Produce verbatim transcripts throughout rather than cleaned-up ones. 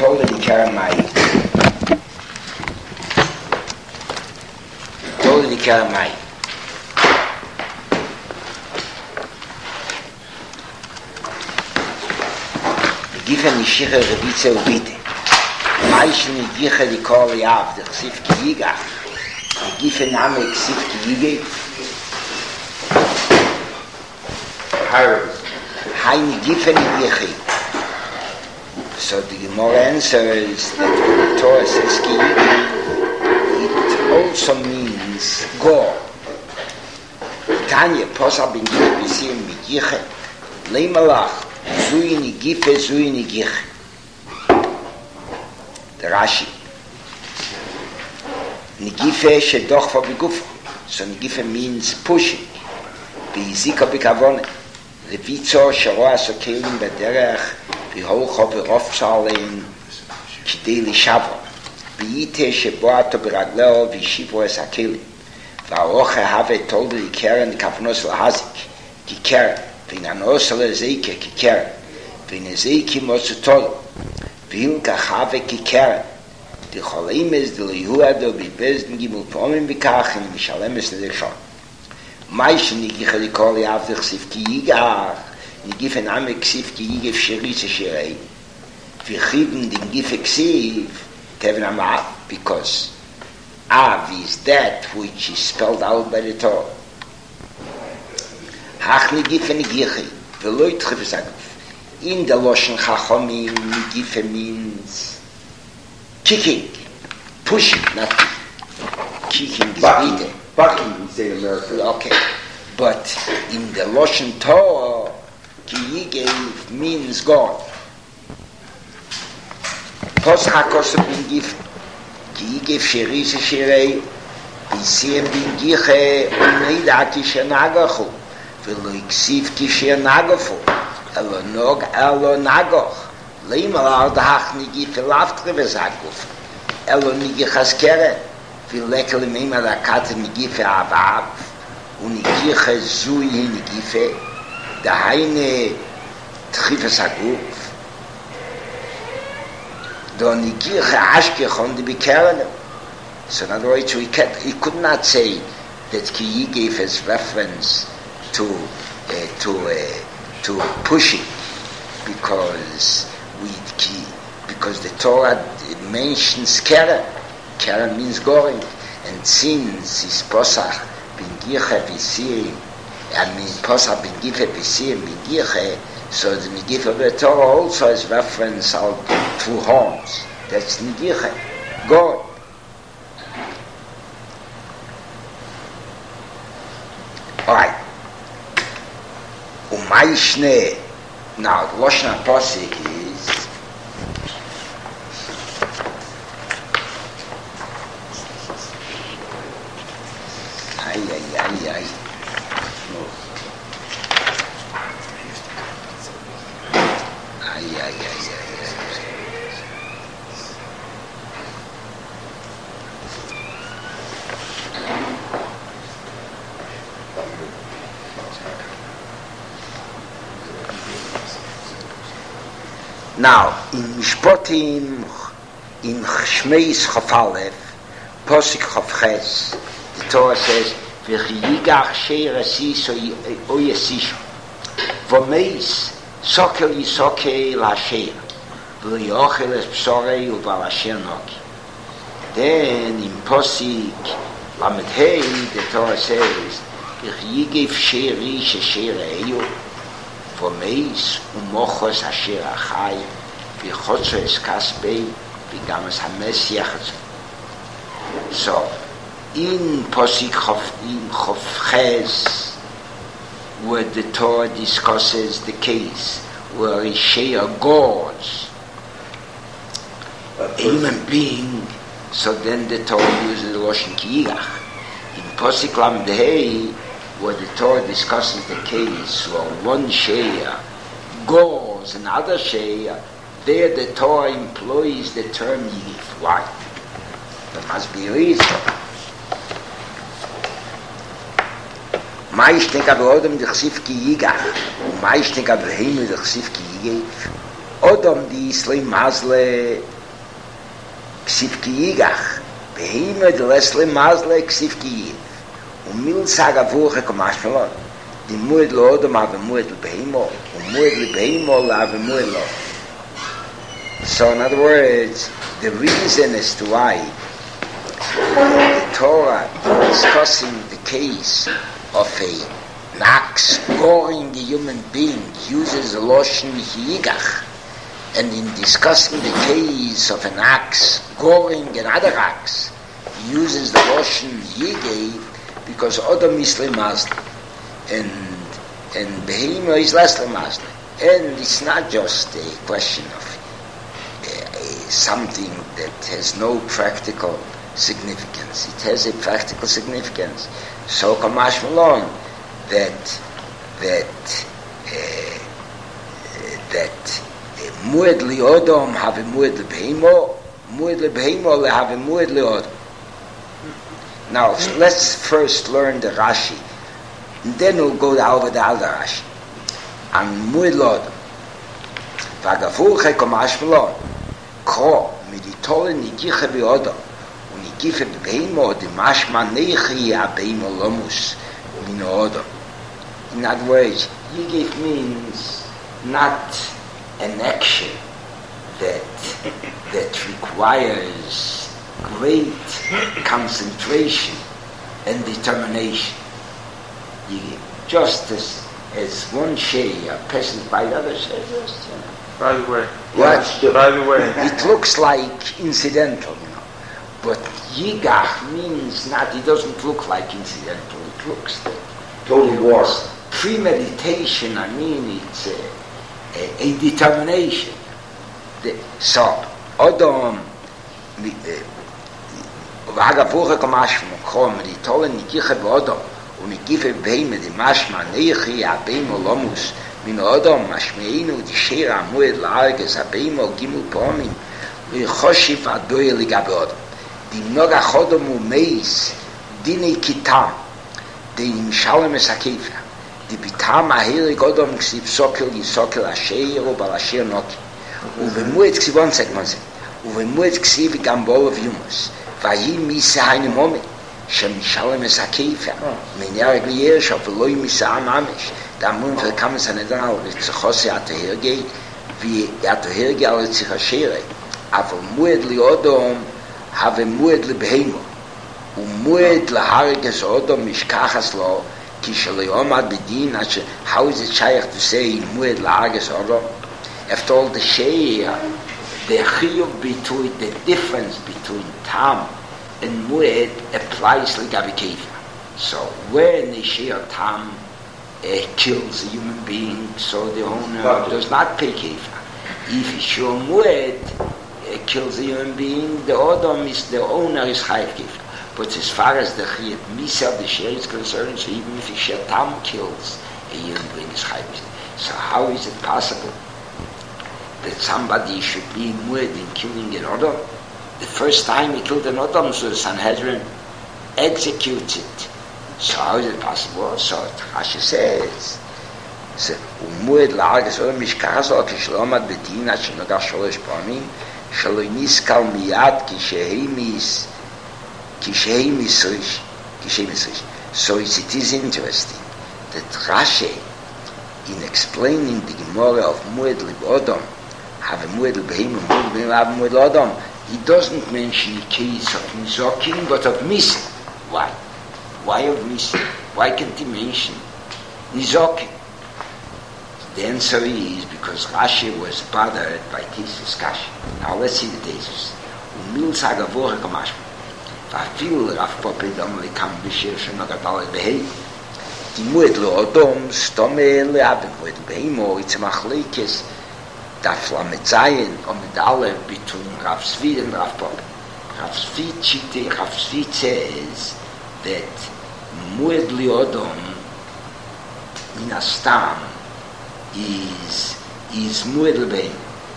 told the Karamai. Told the Karamai. The given Nishicha Rebitze Ubite. Maishin Yicha the call Yav, the Ksif Kiyiga. The given Name Ksif Kiyige. Haini given Yichi. So the Gemara answers that when the Torah says Kiyigi, it also means go. Tanya, Posal bin Gif B'Siyim B'Yiche, Leimalach, Zui Nigife, Zui Nigich. The Rashi. Nigife Shedochva B'Gufo. So Nigife means pushing. B'Yizika B'Kavone. Levitzo Sharoa Sokelim B'Derech, B'Holcho B'Rofzalein, Kidei L'Shavro. B'Yite Sheboato B'Ragleo V'Shivo Es HaKelim. V'Aroche Have told the Keren Kavnos L'Hazik, Kikeren. V'Nanos L'Zeike Kikeren. V'Nezeiki Mosutolo. V'Hilka Have Kikeren. The Choleimes de L'Yehuado B'Bezdin Gimel Pomim B'Kach and Mishalemes L'Deshon. Maish Nigicha the Koli Avdech Ksif Kiyigach. Nigif an Ame Ksif Kiyigef Sheritze Sherei. V'Chivn Din Gif Ksif Tevin Amah, because Av is that which is spelled out by the Torah. Hach Nigif an Nigichi V'Loit Chivzaguf. In the Loshen Chachomim, Nigif means kicking, pushing, not kicking is beating. Bucking, we say in America. Okay, but in the Loshen Torah, Kiyige means God. Pos HaKosov bin Gif, Kiyige Sherise Sherei, B'Siyim bin Giche, Uneida Kishenagachu, V'lo Iksiv Kishenagafu, Elo Nog Elo Nagoch, Leimal Ardach Nigif Elavtre Vezaguf, Elo Nigichas Keren, V'lekel Meima Rakat Nigife Avav, Unigiche Zui Nigife, Dahaine Tchifes Aguf, Do Nigiche Ashkechon de Bikeren. So in other words, we can't, he could not say that Kiyi gave his reference to uh, to uh, to pushing, because we because the Torah mentions Keren. Keren means going, and since is Posach bin Giche B'Siyim, I mean Posach bin Giche B'Siyim bin Giche, so the Nigife of the Torah also is reference out to horns. That's Nigiche, going. Alright. Umayishne. Now, the Lashon HaPosik is ay, ay, ay, ay. Ay, ay, ay, ay, ay. Now, in Mishpotim, in Shmeis Chafalev, Posik Chavches, the Torah says, V'chiyigach sheir asis o yesishu, V'meis sokel yisoke l'asher, V'yochel es psorei u'val asher noki. Then, in Posik Lamed Hei, the Torah says, V'chiyigach sheir ish asher eyu, V'meis u'mochos asher achai, V'chotzo es kasbei, V'gam es hames yachatzo. So, in Posik in Chavches, where the Torah discusses the case where a sheir goes a human being, so then the Torah uses the Loshen Kiyigach. In Posik Lamed Hei, where the Torah discusses the case where one sheir goes another sheir, there the Torah employs the term Yigif. Why? There must be a reason. Mais denk aber Odom de Chsif ki Yigach, und mais denk aber Himmel de Chsif ki Yigach. Odom di Isleim Mazle ksiv ki yigach, behime de lesle mazle ksiv ki yiv. Und mil saga vuche komashmalon, die mued lo odom ave mued le behimo, und mued le behimo ave mued lo. So in other words, the reason as to why the Torah is discussing the case of a axe goring the human being uses the lashon yigach, and in discussing the case of an axe goring another axe uses the lashon yigay, because Adam is lemazle and and behema is less lemazle, and it's not just a question of something that has no practical significance. It has a practical significance. So Kamash Malone, that that uh, that mued li odom have a mued li behemo, mued li behemo have a mued li odom. Now let's first learn the Rashi, and then we'll go over the other Rashi. And mued li odom. Vagavuche Kamash Malone. Ko meditole nigiche bi odom und nigiche bi behemo de mashma nechi a behemo lomus min odom. In other words, yigif means not an action that that requires great concentration and determination. Yigif, just as as one shay a person by the other shay, just you know. By the way. What? By the way. It looks like incidental, you know. But yigach means not, it doesn't look like incidental. It looks like Total war. Premeditation, I mean, it's a, a, a determination. The, so, Odom, Vagavuche komashma, kom, die tolle nikiche beodom, und nikiche beime, die mashma, neichi, abeimo lomus, min odom mashmeinu di shira mued laarges abeimo gimu pomim vi khoshif adoy ligabod di noga khodom u meis dine kitam de im shalom esakifa di bitam ahir godom ksib sokel i sokel a sheiro balasher not u ve mued ksivon segmose u ve mued ksiv gambol of humus vayi mi seine moment shem shalom esakifa min yar glier shof loy mi sa mamish da mun für kann es nicht genau ist Jose hat hergeht wie er hat hergeht als sich schere aber muedli odom have muedli behemo und muedli harges odom mich kachaslo kishlo omad bedin as how is it shaykh to say muedli harges odom after all the shay the chiyuv between the difference between tam and mued applies like abikev. So when the shay tam Uh, kills a human being, so the owner Doctor. does not pay kefa. If he sure mued uh, kills a human being, the odom is the owner is chayav kefa. But as far as the chiyuv misa the share is concerned, so even if he shatam kills a human being is chayav kefa. So how is it possible that somebody should be mued in killing an odom? The first time he killed an odom, so the Sanhedrin executes it. So how is it possible? So Rashi says, so umued la'arges odom mishkazo kishlomad bedina shenogach sholosh pamim shelo niskal miyad kishehimis kishehimis rish kishehimis rish. So it is interesting that Rashi, in explaining the Gemara of mued libodom, have a mued libehim, mued libehim, have mued libodom, he doesn't mention the case of nizokin, but of missing. Why? Why of missing? Why can't he mention nizokin? The answer is because Rashi was bothered by this discussion. Now let's see the thesis. Umil sagavore kamashma. Vafil Rav Pope dom lekam b'shir shenogadal behei. Timued lo odom stome le'avim mued behimo. It's a machlekes daf lametzayin or medalev between Rav Tzvi and Rav Pope. Rav Tzvi chite, Rav Tzvi says that mued li odom min astam is is mued lebein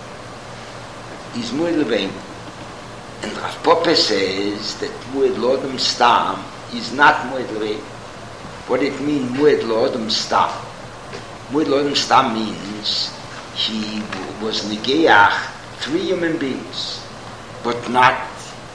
is mued lebein, and Rav Pope says that mued lodom stam is not mued lebein. What it means mued lodom stam? Mued lodom stam means he was negeach three human beings, but not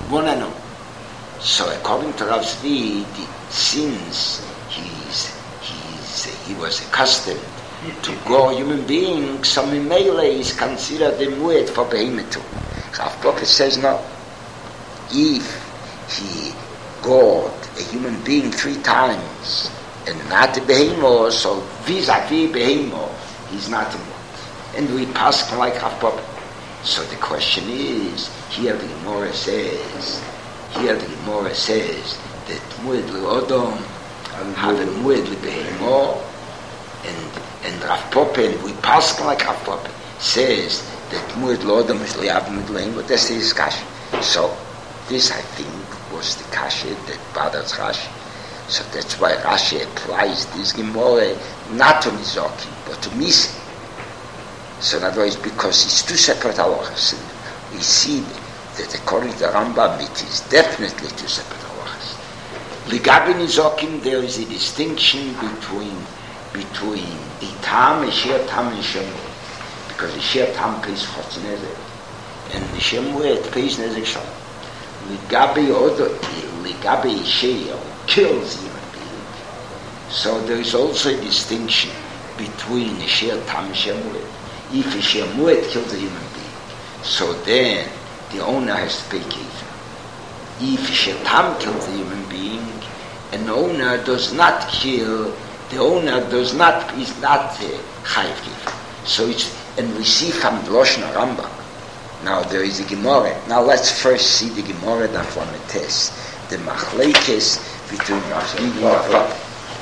one and all. So according to Rav Zvi, since he's, he's, he was accustomed to go human beings, so Mimele is considered the mued for behemoth too. Rav Papa says no. If he got a human being three times and not a behemoth, so vis-a-vis behemoth, he's not a mued. And we pass like Rav Papa. So the question is, here the Gemara says, here the Gemara says that mued le'odom have a mued le'behemoth, and and Rav Papa, and we pass like Rav Papa, says that mued le'odom is le'av mued le'behemoth. That's the discussion. So this, I think, was the kasha that bothers Rashi. So that's why Rashi applies this Gemara not to Nizokim, but to Misi. So in other words, because it's two separate halachas, we see that according to the Rambam, it is definitely two separate halachas. Ligabi Nizokim, there is a distinction between between the tam and shir tam and shemur, because the shir tam pays chotz nezek, and the shemur pays nezek shalom. Ligabi other, ligabi shir kills human being. So there is also a distinction between the shir tam and shemur. If a shir mued kills a human being, so then the owner has to pay kefir. If a shir tam kills a human being, an owner does not kill, the owner does not, is not chayiv kefir. So it's, and we see from Loshen Rambam. Now there is a Gemara. Now let's first see the Gemara that from a test. The machlekes between Rav Zvi and Rav Papa.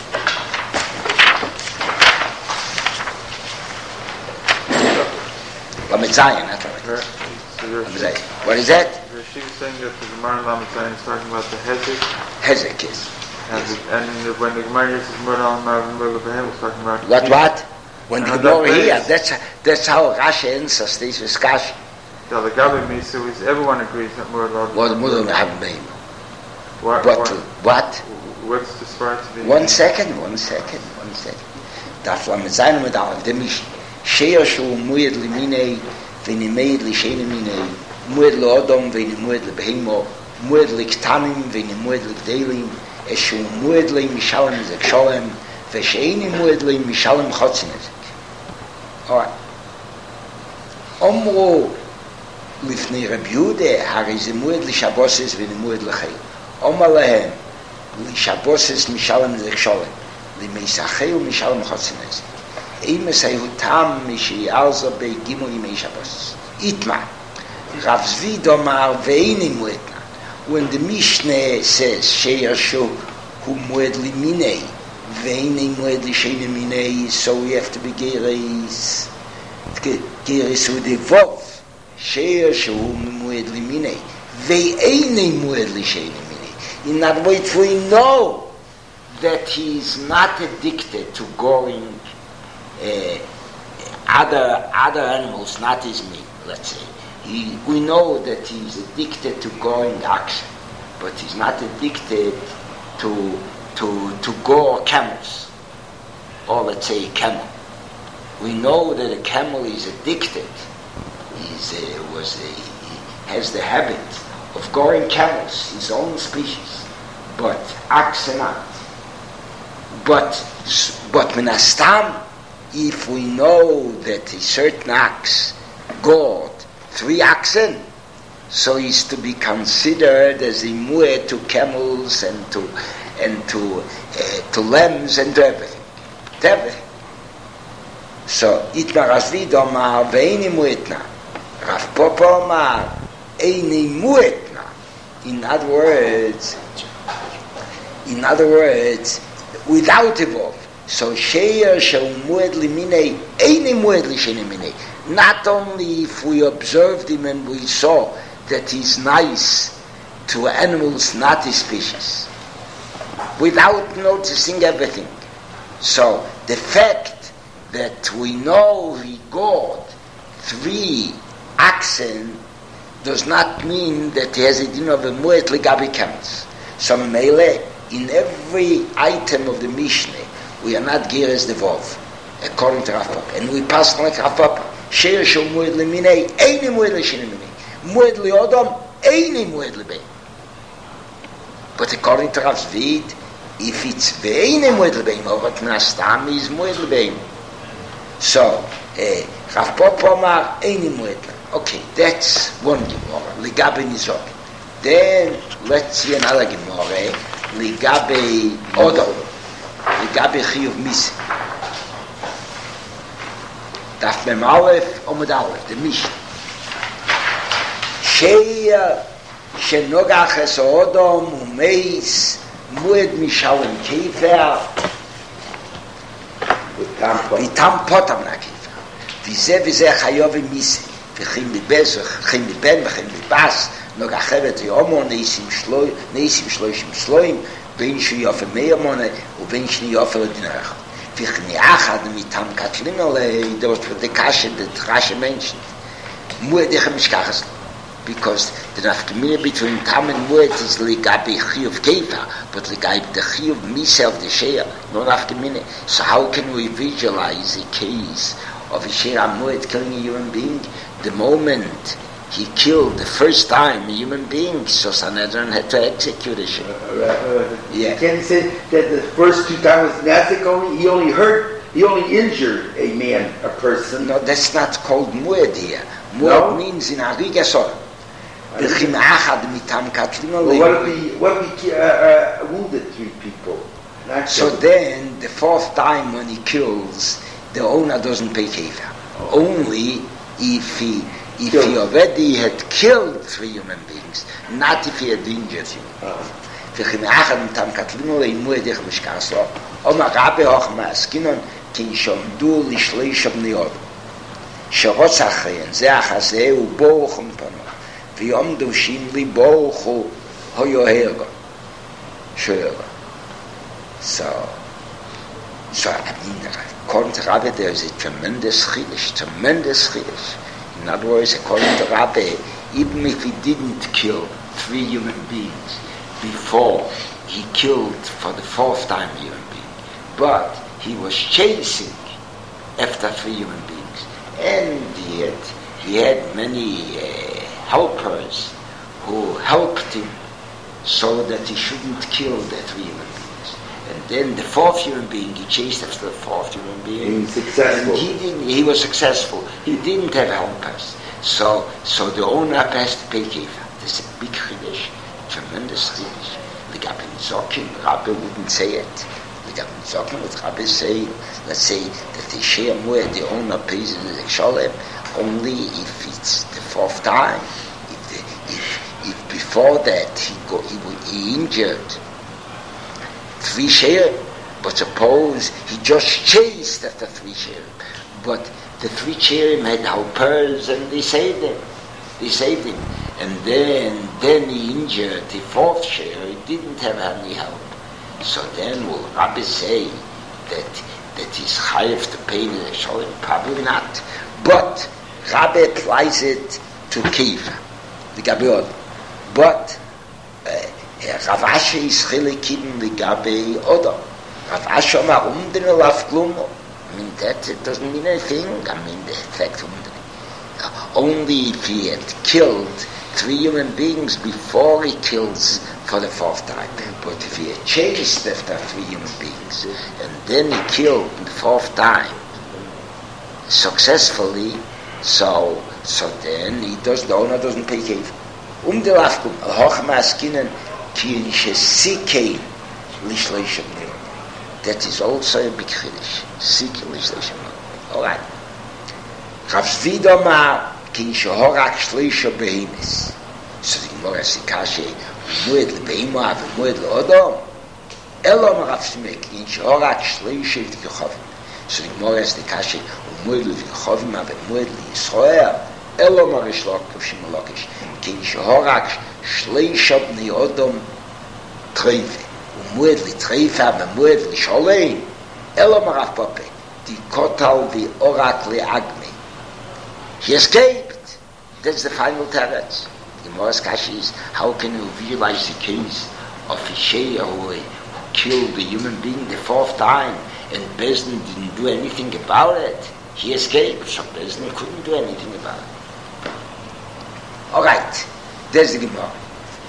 Lametzayin, not Lametzayin. What is that? She was saying that the Gemara in Lametzayin is talking about the Hezek. Hezek is. And, the, and when the Gemara uses Murder al Murder Behem, it's talking about what? What? When the Gemara here, is, that's that's how Rashi answers this discussion. The Gabi Misu is everyone agrees that Murder al Well, the Murder have been. What? But What? what? What's the start to be? One second, one second, one second. Daf Lametzayin with Aleph Demish. Sheir shu mued liminei v'ni meid l'shein liminei mued le'odom v'ni mued le'behemoth mued l'ktanim v'ni mued l'gdelim eshu mued le mishalem zek sholem v'sheini mued le mishalem chotzin ezek. All right. Omru lifnei Reb Yehuda hari ze mued l'shaboses v'ni mued l'chei. Omar lehem l'shaboses mishalem zek sholem l'meisachei u'mishalem chotzin ezek. Emes hayutam mishi'alza be'gimu yimei Shabbos. Itma. Rav Zvi domar ve'ini muetna. When the Mishnah says she'er shu hu mued liminei ve'ini mued l'sheini minei, so we have to be geris geris hu devov she'er shu hu mued liminei ve'ini mued l'sheini minei. In other words, we know that he is not addicted to going Uh, other other animals, not his meat, let's say. He, we know that he's addicted to going oxen, but he's not addicted to to to gore camels, or let's say camel. We know that a camel is addicted. He's uh, was a, he has the habit of goring camels, his own species, but oxen not. But but menastam. If we know that a certain ox gored three oxen, so he's to be considered as a mu'eh to camels and to and to uh, to lambs and to everything, to everything. So itna Rav Zvi domar ve'ini mu'etna, Rav Papa omar eini mu'etna. In other words, in other words, without evolve. So she'er shel mued liminei eini mued l'sheini minei. Not only if we observed him and we saw that he's nice to animals, not his species, without noticing everything. So the fact that we know he gored three oxen does not mean that he has a din of a mued ligabi camels. So mele, in every item of the Mishnah, we are not geras devov, according to Rav Papa. And we pass like Rav Papa. She'er shel mued liminei eini mued l'sheini minei. Mued le'odom eini mued le'bein. But according to Rav Zvid, if it's ve'ene muedel beim, or what nastam is muedel beim. So, uh, Rav Papa Amar, eine muedel. Okay, that's one Gemara, Ligabe Nizok. Then, let's see another Gemara, Ligabe Odo, Ligabe Chiyuv Misi. Daf Mem Aleph, Omid Aleph, the Mishnah. Sheya, Shenogach es Odom, Umeis, Mued Mishalem Kefer, Vitam Potam na Kefer. Vize vize Chayov Misi. וכים מבזר, וכים מבן, וכים מבס, נוגע חבת יומו, ניסים שלוי, ניסים שלושים שלויים, בין שיופר מי מונה, ובין שני יופר דינרך. וכני אחד מתם קטלים עלי, דורת ודקשה, דתרשה מנשן. מועד איך המשכחס לו. Because the nafkamina between tam and mued is ligabi chiyuv kefa, but ligabi the chiyuv misa of the shea, no nafkamina. So how can we visualize a case of a shea mued killing a human being? The moment he killed the first time a human being, so Sanhedrin had to execute a shea. Uh, uh, yeah. Can you say that the first two times was Nasik only? He only hurt, he only injured a man, a person. No, that's not called mued here. Mued No? means in Arigasor. Well, what if he, what if he uh, uh, wounded three people? Not so killed. then, the fourth time when he kills, the owner doesn't pay kefa. Only if he if Killed. he already had killed three human beings, not if he had injured him. וכי מאחד מתם קטלינו לאימו ידיך משקעסו, אומר רבי הוך מעסקינון, כי שעמדו לשליש בני אודו. שרוץ אחריהן, זה החזה ובורוך ומפנו. ויעמדו שימלי בורוכו היוהרגו. שואר. So, so I mean, according to Rabbi, there is a tremendous chiddush, tremendous chiddush. In other words, according to Rabbi, even if he didn't kill three human beings before he killed for the fourth time a human being, but he was chasing after three human beings, and he had, he had many uh, helpers who helped him so that he shouldn't kill the three human beings. And then the fourth human being, he chased after the fourth human being. He was successful. And he didn't, he was successful. He didn't have helpers. So, so the owner has to pay kefa. This is a big chiddush, tremendous chiddush. The Gabi Zokim, Rabbi wouldn't say it. The Gabi Zokim would Rabbi say, let's say that the share more, the owner pays in the sholem, only if it's the fourth time. If, the, if, if before that he, go, he, he injured three share, but suppose he just chased after three share, but the three share had helpers and they saved him. They saved him. And then, then he injured the fourth share, he didn't have any help. So then will Rabbi say that that he's chayav to pay the sholem? Probably not. But Rabbi applies it to Kiva, the Gabi. But uh, Rav Asher is chilikim the Gabi Odo. Rav Asher Amar umden elaf klumo. I mean, that it doesn't mean anything. I mean, the effect umden. Uh, only if he had killed three human beings before he kills for the fourth time. But if he had chased after three human beings and then he killed the fourth time successfully, so so then he does, the owner doesn't pay kefa. Um de lafkum hoch maskinen ki shesikein lishleishim. That is also a big chiddush. Sikein lishleishim. All right. Rav Zvid Amar ki shohorak shleisha behemis. So the Gemara Sikashe mued lebehima v'mued leodom. Elo Rav Shimei ki shohorak shleisha v'yichovim. So the Gemara Sikashe mued le'yichovim v'mued le'Yisrael. Elo marish lokish malokish. Ki shohorak shleisha b'nei odom treife. Mued le'treife v'mued le'sholem. Elo Rav Papa. Di kotal v'orak le'agmi. He escaped. That's the final teretz. The Gemara's kashi is, how can you visualize the case of Ishaya who, who killed a human being the fourth time and Bezdin didn't do anything about it? He escaped, so Bezdin couldn't do anything about it. All right, there's the Gemara.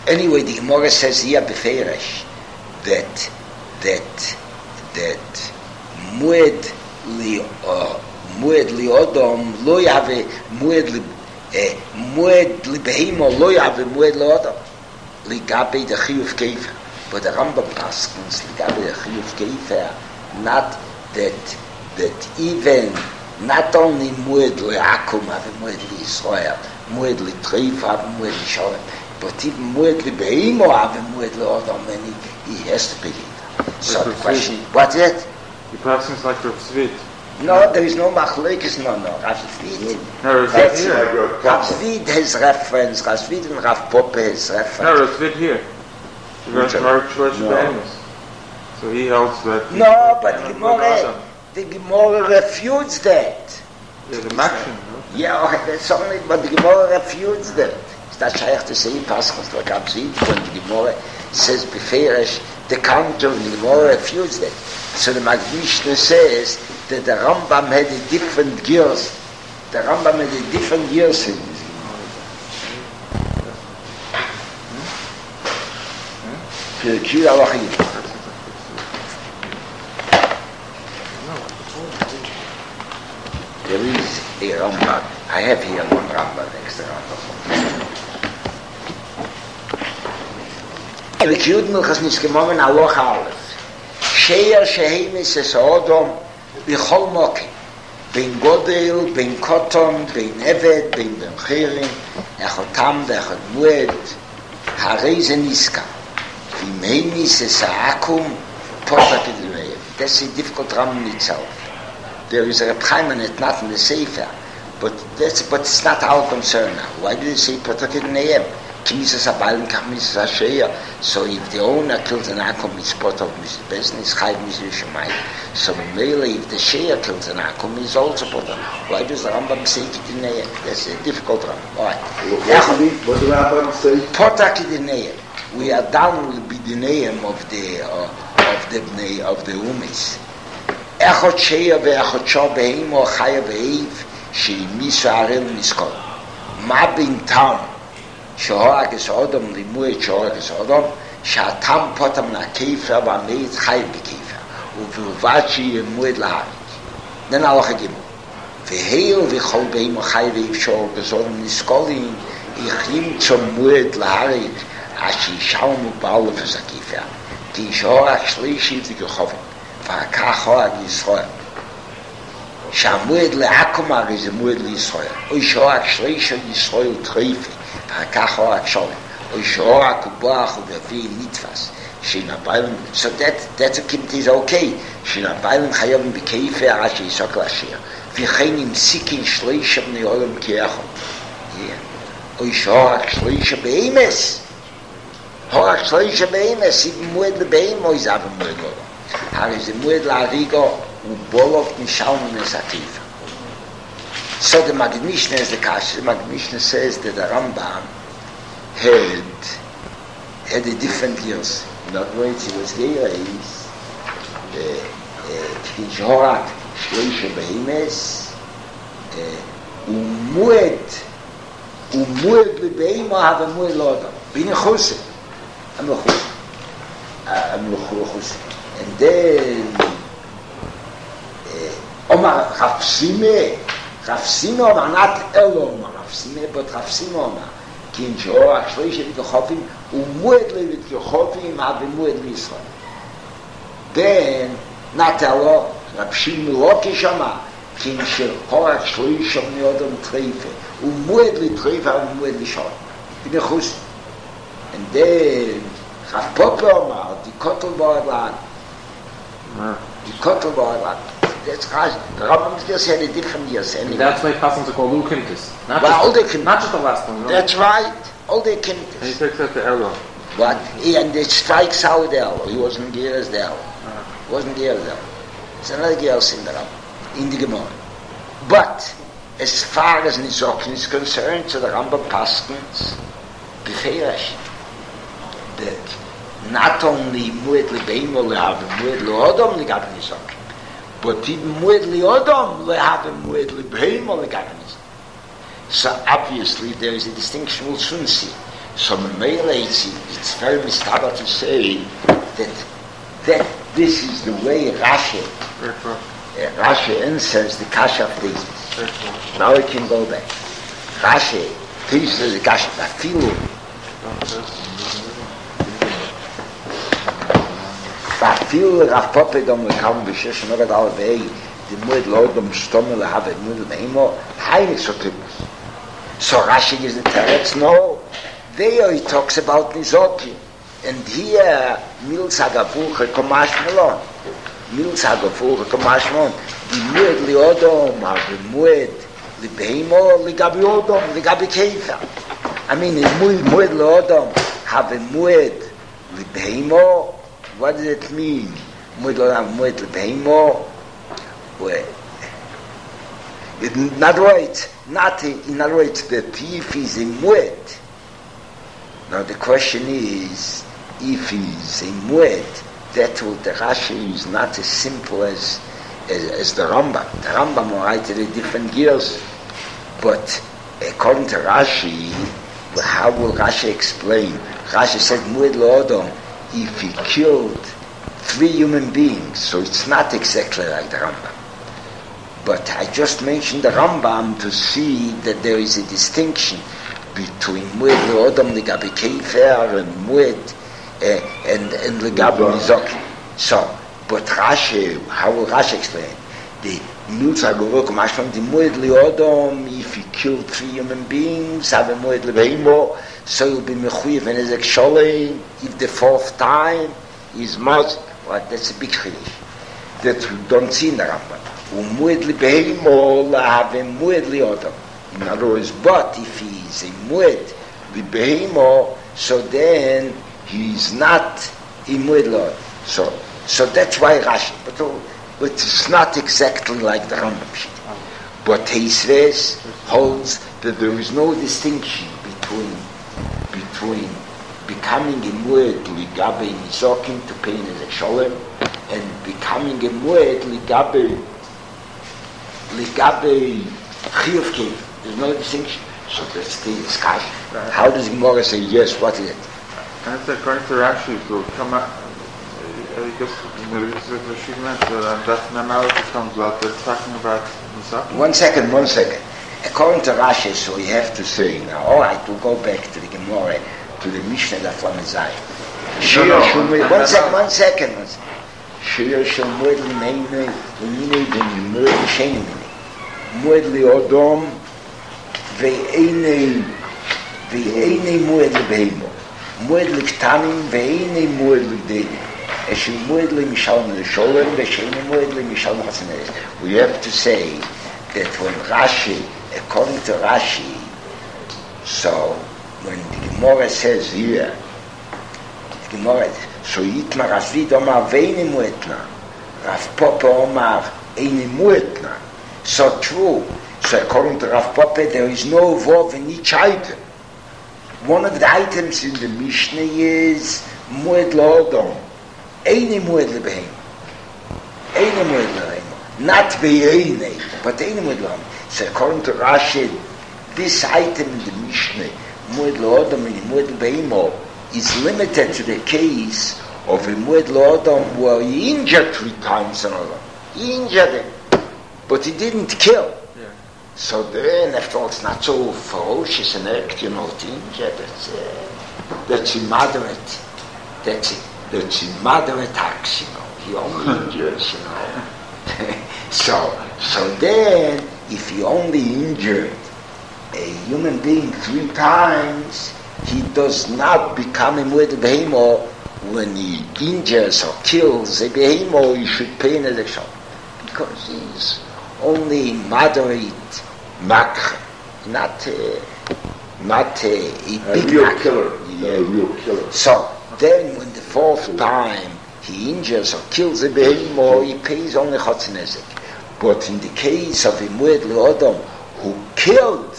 Anyway, the Gemara says here beferish that that that mued li uh, mued li odom lo yave mued li uh, mued li behemo lo yave mued li odom li gabe the chiyuv kefer. But the Rambam paskins li gabe the chiyuv kefer, not that that even not only mued li akum ave mued li Israel, mued li treif ave mued li shalom, but even mued li behemo ave mued li odom, and he, he has to believe. So the question, what's it? The person is like Rav Tzvi. No, there is no machlekes, no, no. Rav Tzvi. No, Rav That's Tzvi here. Rav Tzvi has reference. Rav Tzvi and Rav Poppe has reference. No, Rav Tzvi here. The Which one? Rav Tzvi No. Behemoth. So he holds that. No, but the Uh, Gemara, the Gemara refutes that. Yeah, the Maxim, no? Yeah, okay, that's only, but the Gemara refutes that. Is that shaykh to say Paschal like Rav Tzvi when the Gemara says beferish the counter, and the Gemara refutes that. So the Mishnah says that the Rambam had a different gears. The Rambam had a different gears in this Gemara. There is a Rambam. I have here one Rambam next to Rambam. The Kiyud Milchas Niskemom Aloch Aleph. Sheir Shehemis Es Odom B'chol Mokim. Bein Godel, bein Koton, bein Eved, bein Ben Chirin, Echot Tam ve'echot Mued, Harei Ze Niska. V'imeimis Es Ha'akum, Potak Edreyev. That's a difficult Rambam itself. There is a Reb Chaim and it's not in the Sefer, but that's but it's not our concern now. Why do they say Potak Edreyev? Kimisas Abalim Kamisas Asheya. So if the owner kills an akum, it's part of his business, Chayv Mizri Shemai. So mainly if the Sheya kills an akum, it's also part of. Why does the Rambam say Kidineyah? That's a difficult Rambam. All right. What does what the Rambam say? Potak Kidineyah. We are done with the name of the uh, of the Bnei of the Umis. Echot Sheya ve'echot Shah be'im or Chaya ve'ev she'imisu arel niskol. Ma bin tam. שהורג es Odom limuet שהורג es Odom שהתם פותם נקייפה והמית חייב בקייפה ובלבד שיהיה מועד להריג. then הלוך הגימו והיל וכל בהם חייב ואפשר בזורם נסקולים איך ימצא מועד להריג עד שישאום ובעל לפס הקייפה כי שהורג שלישי וגחובים וכך הורג ישראל שהמועד לעקום הרי זה מועד לישראל או שהורג שלישי ישראל טרייפה כך הורג שולם, או שהורג ובוח ובביא נתפס, שנביילים, so that, that's a kimt is okay, שנביילים חייבים בכיפה עד שיסוק לשיר, וכן עם סיקין שלישה בני עולם כאחד, או שהורג שלישה באמס, הורג שלישה באמס, אם מועד לבאים או איזה מועד לעולם, הרי זה מועד להריגו, ובולוב נשאלנו נסעקיפה. So the Magid Mishneh is the Kash. The Magid Mishneh says that the Rambam had had a different years. In other words, he was Gerais, K'tin Shorat, Shleisha Behemes, Umued, Umued Lebeima have a Mued Lodam. Bin Chusik. I'm a Chusik. I'm a Chusik. And then, Omar Chafsime, Rav Simo Omar, not Elo Omar, Rav Simo, but Rav Simo Omar. כי אין שאור השלישי ותכופים, ומועד לי ותכופים עד ומועד לישראל. then, not Elo, רב שמעון לא כשמה, כי אין שאור השלישי ונאודם טרייפה, ומועד לי טרייפה ומועד לישראל. בנחוס. and then, רב פופו אומר, די קוטל בעולם, די קוטל בעולם, that's right. The Rambam just had a different years. Anyway. That's why Passons are called Lukintis. Not, well, all just, the not just the last one. No? That's right. All the And he Kintis. takes out the Elo. But he, and it strikes out the Elo. He wasn't there as the Elo. He wasn't there as the Elo. It's another girl in the Rambam, in the Gemara. But as far as Nizokin is concerned, so the Rambam Paskins, Beferish, that not only Mued Lebeim or Lehavim, Mued Leodom Legab Nizokin, but even Mued Leodom Lehavim, Mued Lebeim or Legab Nizokin. So obviously there is a distinction we'll soon see So Mamela, it's, it's very mistaba to say that that this is the way Rashi, uh, Rashi answers the kasha of thesis. Now we can go back. Rashi teaches the kasha of Filu. Filu Rav Poppe dom lekam b'shesh nogad al vei the moed lodom shtomel have moed leimo heilig sotibus. So Rashi gives the teretz, no, there he talks about Nizoki. And here, Milz HaGavuche Komash Melon. Milz HaGavuche Komash Melon. The Mued Liodom, the Mued Libeimo, Ligabi Odom, Ligabi Kefer. I mean, the Mued Liodom have a Mued Libeimo. What does it mean? Mued Liodom, Mued Libeimo. In other words, not in other words, the thief is a Mued. Now the question is, if he's a mued, that will the Rashi is not as simple as, as as the Rambam. The Rambam will write it in different years, but according to Rashi, how will Rashi explain? Rashi said mued lo'odom if he killed three human beings, so it's not exactly like the Rambam. But I just mentioned the Rambam to see that there is a distinction between mued lo'odom ligabi kefer and mued Uh, and and the Gabi Nizoki. So, but Rashi, how will Rashi explain? The Milz HaGavuche Komash the Mued Liodom, if he killed three human beings, have a Mued Libeimo, so he'll be Mechuyev and Ezek Sholem, if the fourth time is Maz, well, that's a big chiddush that we don't see in the Rambam. Mued Libeimo, have a Mued Liodom. In other words, but if he is a Mued Libeimo, so then he's not in Mued. So, so that's why Rashi. But, but it's not exactly like the Rambam. But Teisves holds that there is no distinction between between becoming a Mued ligabe nizokim to pay nezek sholem and becoming a Mued ligabe ligabe chiyuv kev. There's no distinction. So that's the discussion. Right. How does Gemara say yes? What is it? And it's according to Rashi, so come out, I guess, the she meant that that's an analogy comes out, they're talking about Nisaki. One second, one second. According to Rashi, so you have to say, now, all right, we'll go back to the Gemara, to the Mishnah that from Isaiah. No, no, no, one second, one second. Shir shel moed l'meine, l'mine v'nimur shein mine. Moed li'odom, ve'einei, ve'einei moed l'beimo. Moed l'ktanim, ve'einei moed l'gdelim. Eshe moed l'mishalom l'sholem, ve'sheine moed l'mishalom l'chatzaneres. We have to say that when Rashi, according to Rashi, so when the Gemara says here, the Gemara, so Yitmar Asvid Omar ve'einei muetna, Rav Poppe Omar einei muetna. So true. So according to Rav Poppe, there is no vav in each item. One of the items in the Mishnah is Mued La'odom. Einei Mued L'beheim. Einei Mued L'beheim. Not Ve'einei, but Einei Mued La'odom. So according to Rashi, this item in the Mishnah, Mued La'odom and Mued L'beheim, is limited to the case of a Mued La'odom where he injured three times another. He injured him, but he didn't kill. So then, after all, it's not so ferocious an act, you know, to injure. That's, uh, that's a moderate, that's a, that's a moderate act, you know. He only injures, you know. so, so then, if he only injured a human being three times, he does not become a mued behemoth. When he injures or kills a behemoth, he should pay an election. Because he's only moderate makh, not a, not a, a big a real makh. killer. Yeah. A real killer. So then, when the fourth time he injures or kills a behemoth, he pays only chotznezek. But in the case of a mued le'odom who killed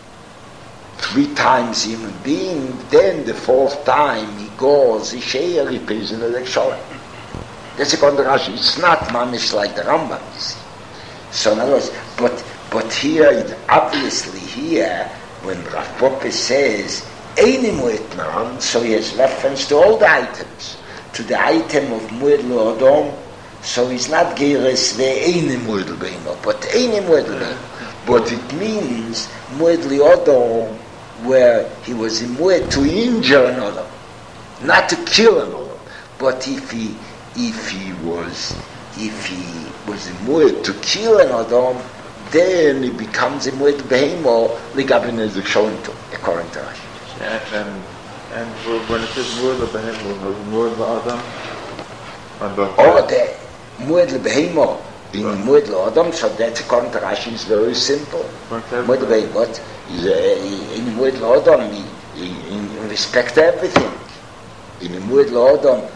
three times human being, then the fourth time he goes, he share, he pays an election. That's according to Rashi. It's not mamish like the Rambam, you see. So in other words, but but here, it obviously here, when Rav Poppe says any muet man, so he has reference to all the items, to the item of muet l'odom, so he's not geres the any muet l'beimo, but any muet l'beimo. But it means muet l'odom, where he was in muet to injure another, not to kill another. But if he, if he was, if he was in muet to kill another, then he becomes a muet l'beimo, l'gabi nezik shonto, according to Rashi. And, and, and when it says muad l'behemoth, muad l'adam, and the Or the muad l'behemoth being muad l'adam, so that's according to Rashi is very simple. Muad l'behemoth is uh, in muad l'adam, in respect to everything. In muad l'adam,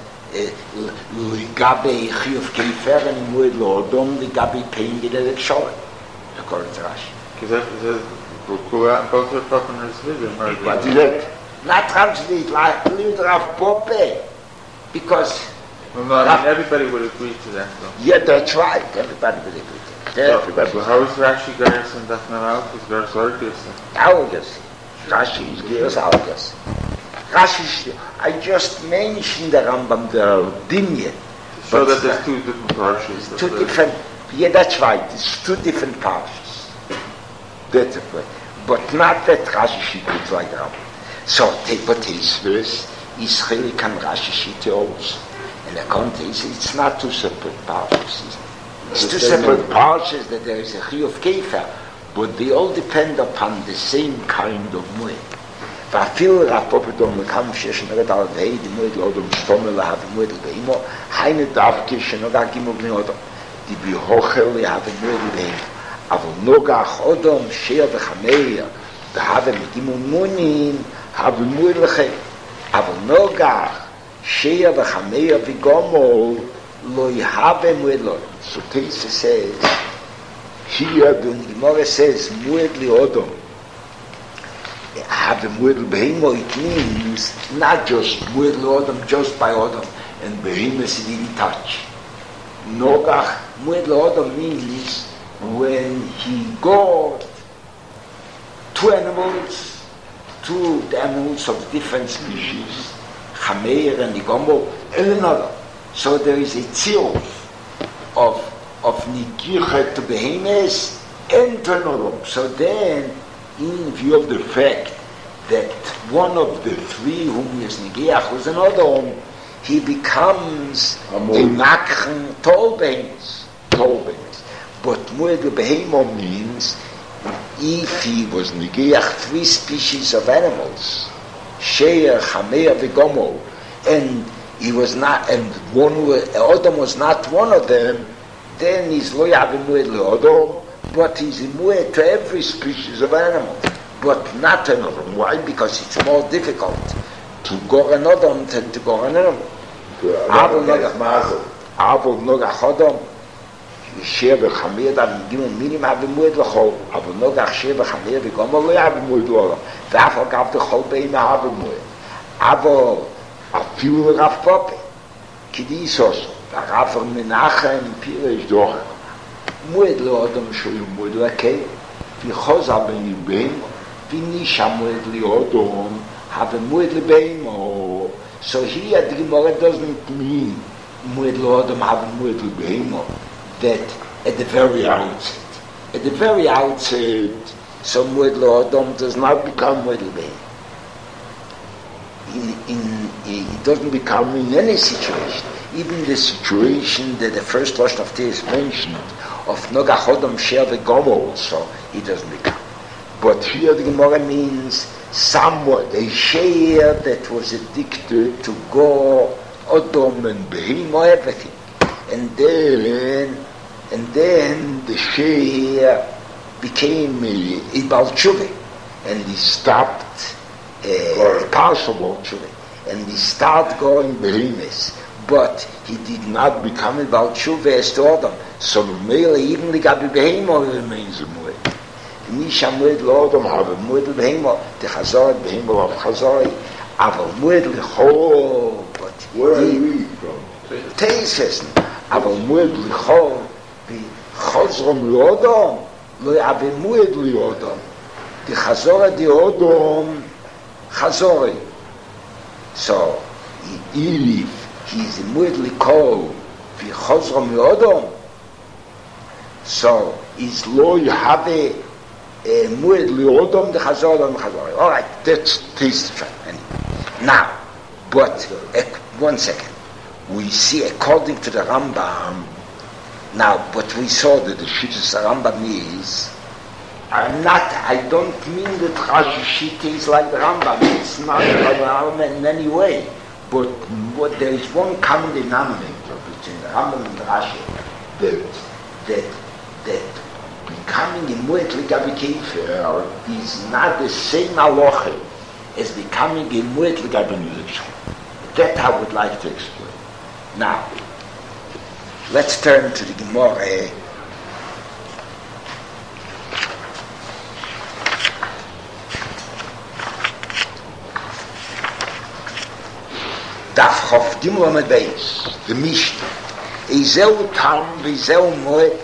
l'gabi chiyuv keifer, and in muad l'adam, l'gabi paying it as a shor, according to Rashi. Because that both are talking in his vision, right? What is it? Not translate like leave Rav Pope, because well, no, I mean, everybody would agree to that, though. Yeah, that's right. Everybody will agree to that. Everybody. So how is Rashi Garis and Daphne Malchus Garis Orgus? Augus. Rashi is Garis Augus. Rashi, I just mentioned the Rambam, the Dinyan. So that there's two different parshas. Two different, yeah, that's right. It's two different parshas. That's it. But not that Rashi Shittit like Rambam. So, but his verse, Israel can Rashi Shittit also. And the context, it's not two separate parshas. It's two separate parshas that there is a chiyuv keifer, but they all depend upon the same kind of muad. ואפילו רפופתום לקם שיש על די דמוית לאודם שתומר להב מוית לבאימו, היינו דווקא שנוגע גימו בני אודם, די בהוכל להב מוית לבאימו, אבל נוגח אודם שיר וחמיר, והב מגימו מונים, have מוית לכם, אבל נוגח שיר וחמיר וגומול, לא יהב מוית לאודם. So Tesa says, here the Gemara says, מוית לאודם, have a muad l'behemoth, it means not just muad l'odom, just by odom, and behemoth didn't touch. Nogach, muad l'odom means when he got two animals, two animals of different species, chameir and the gombo, and another. So there is a tzil of of nigichet to behemoth and to another. So then, in view of the fact that one of the three whom is Negiach was another one, he becomes a Makchen Tolbeins. Tolbeins. But Muad Behemo means if he was Negiach three species of animals, Sheir, Chameir, Vigomo, and he was not, and one Odom was not one of them, then he's Lo Yav Muad Leodom, but he's immune to every species of animal, but not another. Why? Because it's more difficult to go another than to go another. Avol nogach Odom, shir v'chamir dav yigimon minim avimued l'chol. Avol nogach shir v'chamir v'gomor lo yavimued l'olam. V'af agav t'chol be'im avimued. Avol afilu Rav Pope kidisos v'Rav Menachem Pirish Docher. מועד לאדם שהוא מועד לקי, וחוזר בניבאים, ונישה מועד לאדם, have מועד לבאים. So here the Gemara doesn't mean מועד לאדם, have מועד לבאים, that at the very outset. At the very outset, so מועד לאדם does not become מועד לבאים. In, in, it doesn't become in any situation. Even the situation that the first Lashon of Teis mentioned, of Nogach Odom Sher V'Gomo also, it doesn't become. But here the Gemara means somewhat, a share that was addicted to go Odom and Behemo, everything. And then, and then the share became a, a Baal Tshuva, and he stopped a partial Baal Tshuva, and he started going Behemoth. But he did not become a Baal Tshuva as to Odom. So really, even the Gabi Behemo remains a Muad. Nisha Muad L'Odom have a Muad L'Behemo, the Chazor Behemo of Chazori, have a Muad L'Chol. But where are you reading from? Teises, have a Muad L'Chol, the Chazrom L'Odom, lo have a Muad L'Odom. The Chazor de Odom Chazori. So, if he's immediately called V'chozro Me'odom, so is lo Yahave immediately Odom the Chazor Chazori. All right, that's taste track. Now, but uh, one second. We see according to the Rambam. Now, but we saw that the Shittas Rambam is. I'm not. I don't mean that Rashi Shita is like the Rambam. It's not like the Rambam in any way. But what there is one common denominator between the Rambam and the Rashi, that that that becoming immediately Gabi Kefer is not the same halacha as becoming immediately Gabi Nuzach. That I would like to explain. Now, let's turn to the Gemara. Daf Chof Gimel Amud Beis, the Mishnah. Izeu Tam v'Izeu Moed.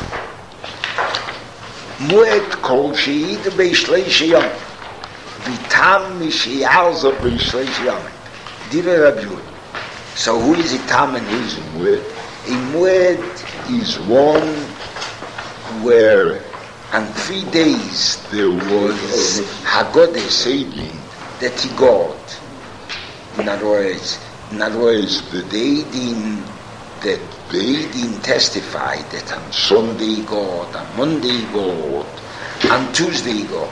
Moed kol she'id b'Shleish Yom. V'Tam mishiyalzo b'Shleish Yom. Dire Rabbi Yehuda. So who is a Tam and who is a Moed? A Moed is one where on three days there was Haggadah Seidin that he got. In other words, in other words, the Deidin, that the Deidin testified that on Sunday he got, on Monday he got, on Tuesday he got.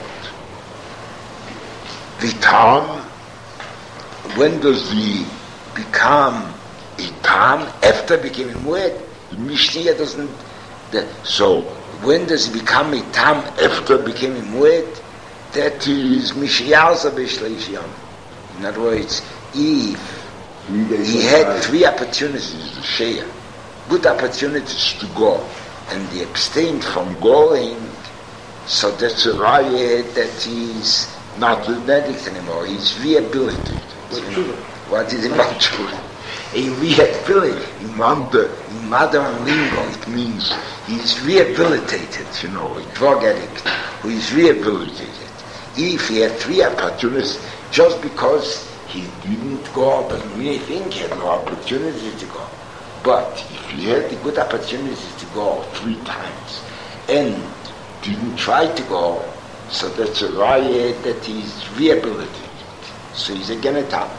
The Tam, when does he become a Tam? After becoming Moed? The Mishnah doesn't. The, so when does he become a Tam after becoming Moed? That is Mishiyalza B'Shleish Yom. In other words, if he had three opportunities to share, good opportunities to go, and he abstained from going, so that's a riot that he's not an addict anymore. He's rehabilitated. What is about children? A rehabilitated. In mother, in modern lingo, it means he's rehabilitated, you know, a drug addict who is rehabilitated. If he had three opportunities, just because he didn't go, doesn't mean anything, he had no opportunity to go. But if he had the good opportunity to go three times and didn't try to go, so that's a riot that he's rehabilitated. So he's again a Tam.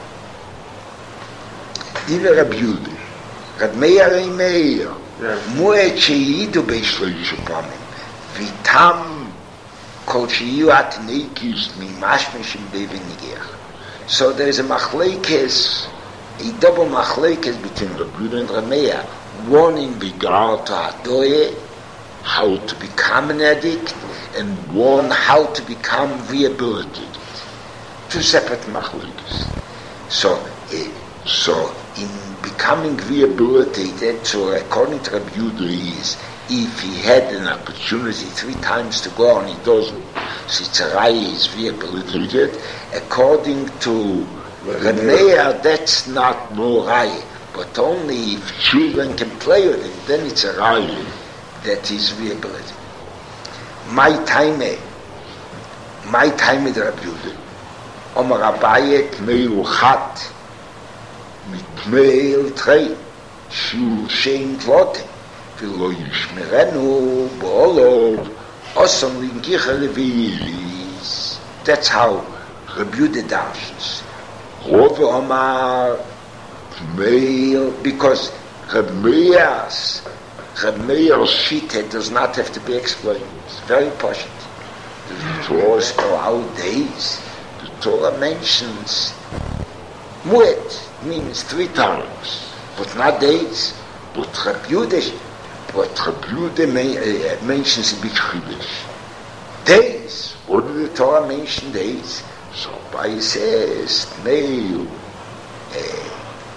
Diva Rabbi Yehuda, Rab Meir Rei Meir, Moed she'idu b'Shleish Pamim, v'Tam kol she'iyu atneikis mimashmeshim b'v'nigech. So there is a machlekes, a double machlekes between Rabbi Yehuda and Rab Meir. One in regard to Hadoye, how to become an addict, and one how to become rehabilitated. Two separate machlekes. So, uh, so in becoming rehabilitated, so according to Rabbi Yehuda is, if he had an opportunity three times to go and he doesn't, so Tzaraya is rehabilitated. According to Rabbi Meir, that's not no raya, but only if children can play with him, then it's a raya that is rehabilitated. My time, my time is Rabbi Yehuda. Omar Abaye Kmeil Uchat mit Kmeil Trei Shul Shein Tvote V'lo Yishmerenu B'olov Osam Linkicha Levilis. That's how Rabbi Yehuda darshans. Rove Omar Kmeil, because Rabbi Meir's Rabbi Meir's shita does not have to be explained. It's very posh. The Torah go out days. The Torah mentions Moed means three times, but not days. But Rabbi Yehuda, but Rabbi Yehuda uh, mentions a big chiddush. Days. What did the Torah mention days? So by it says Meil. Uh,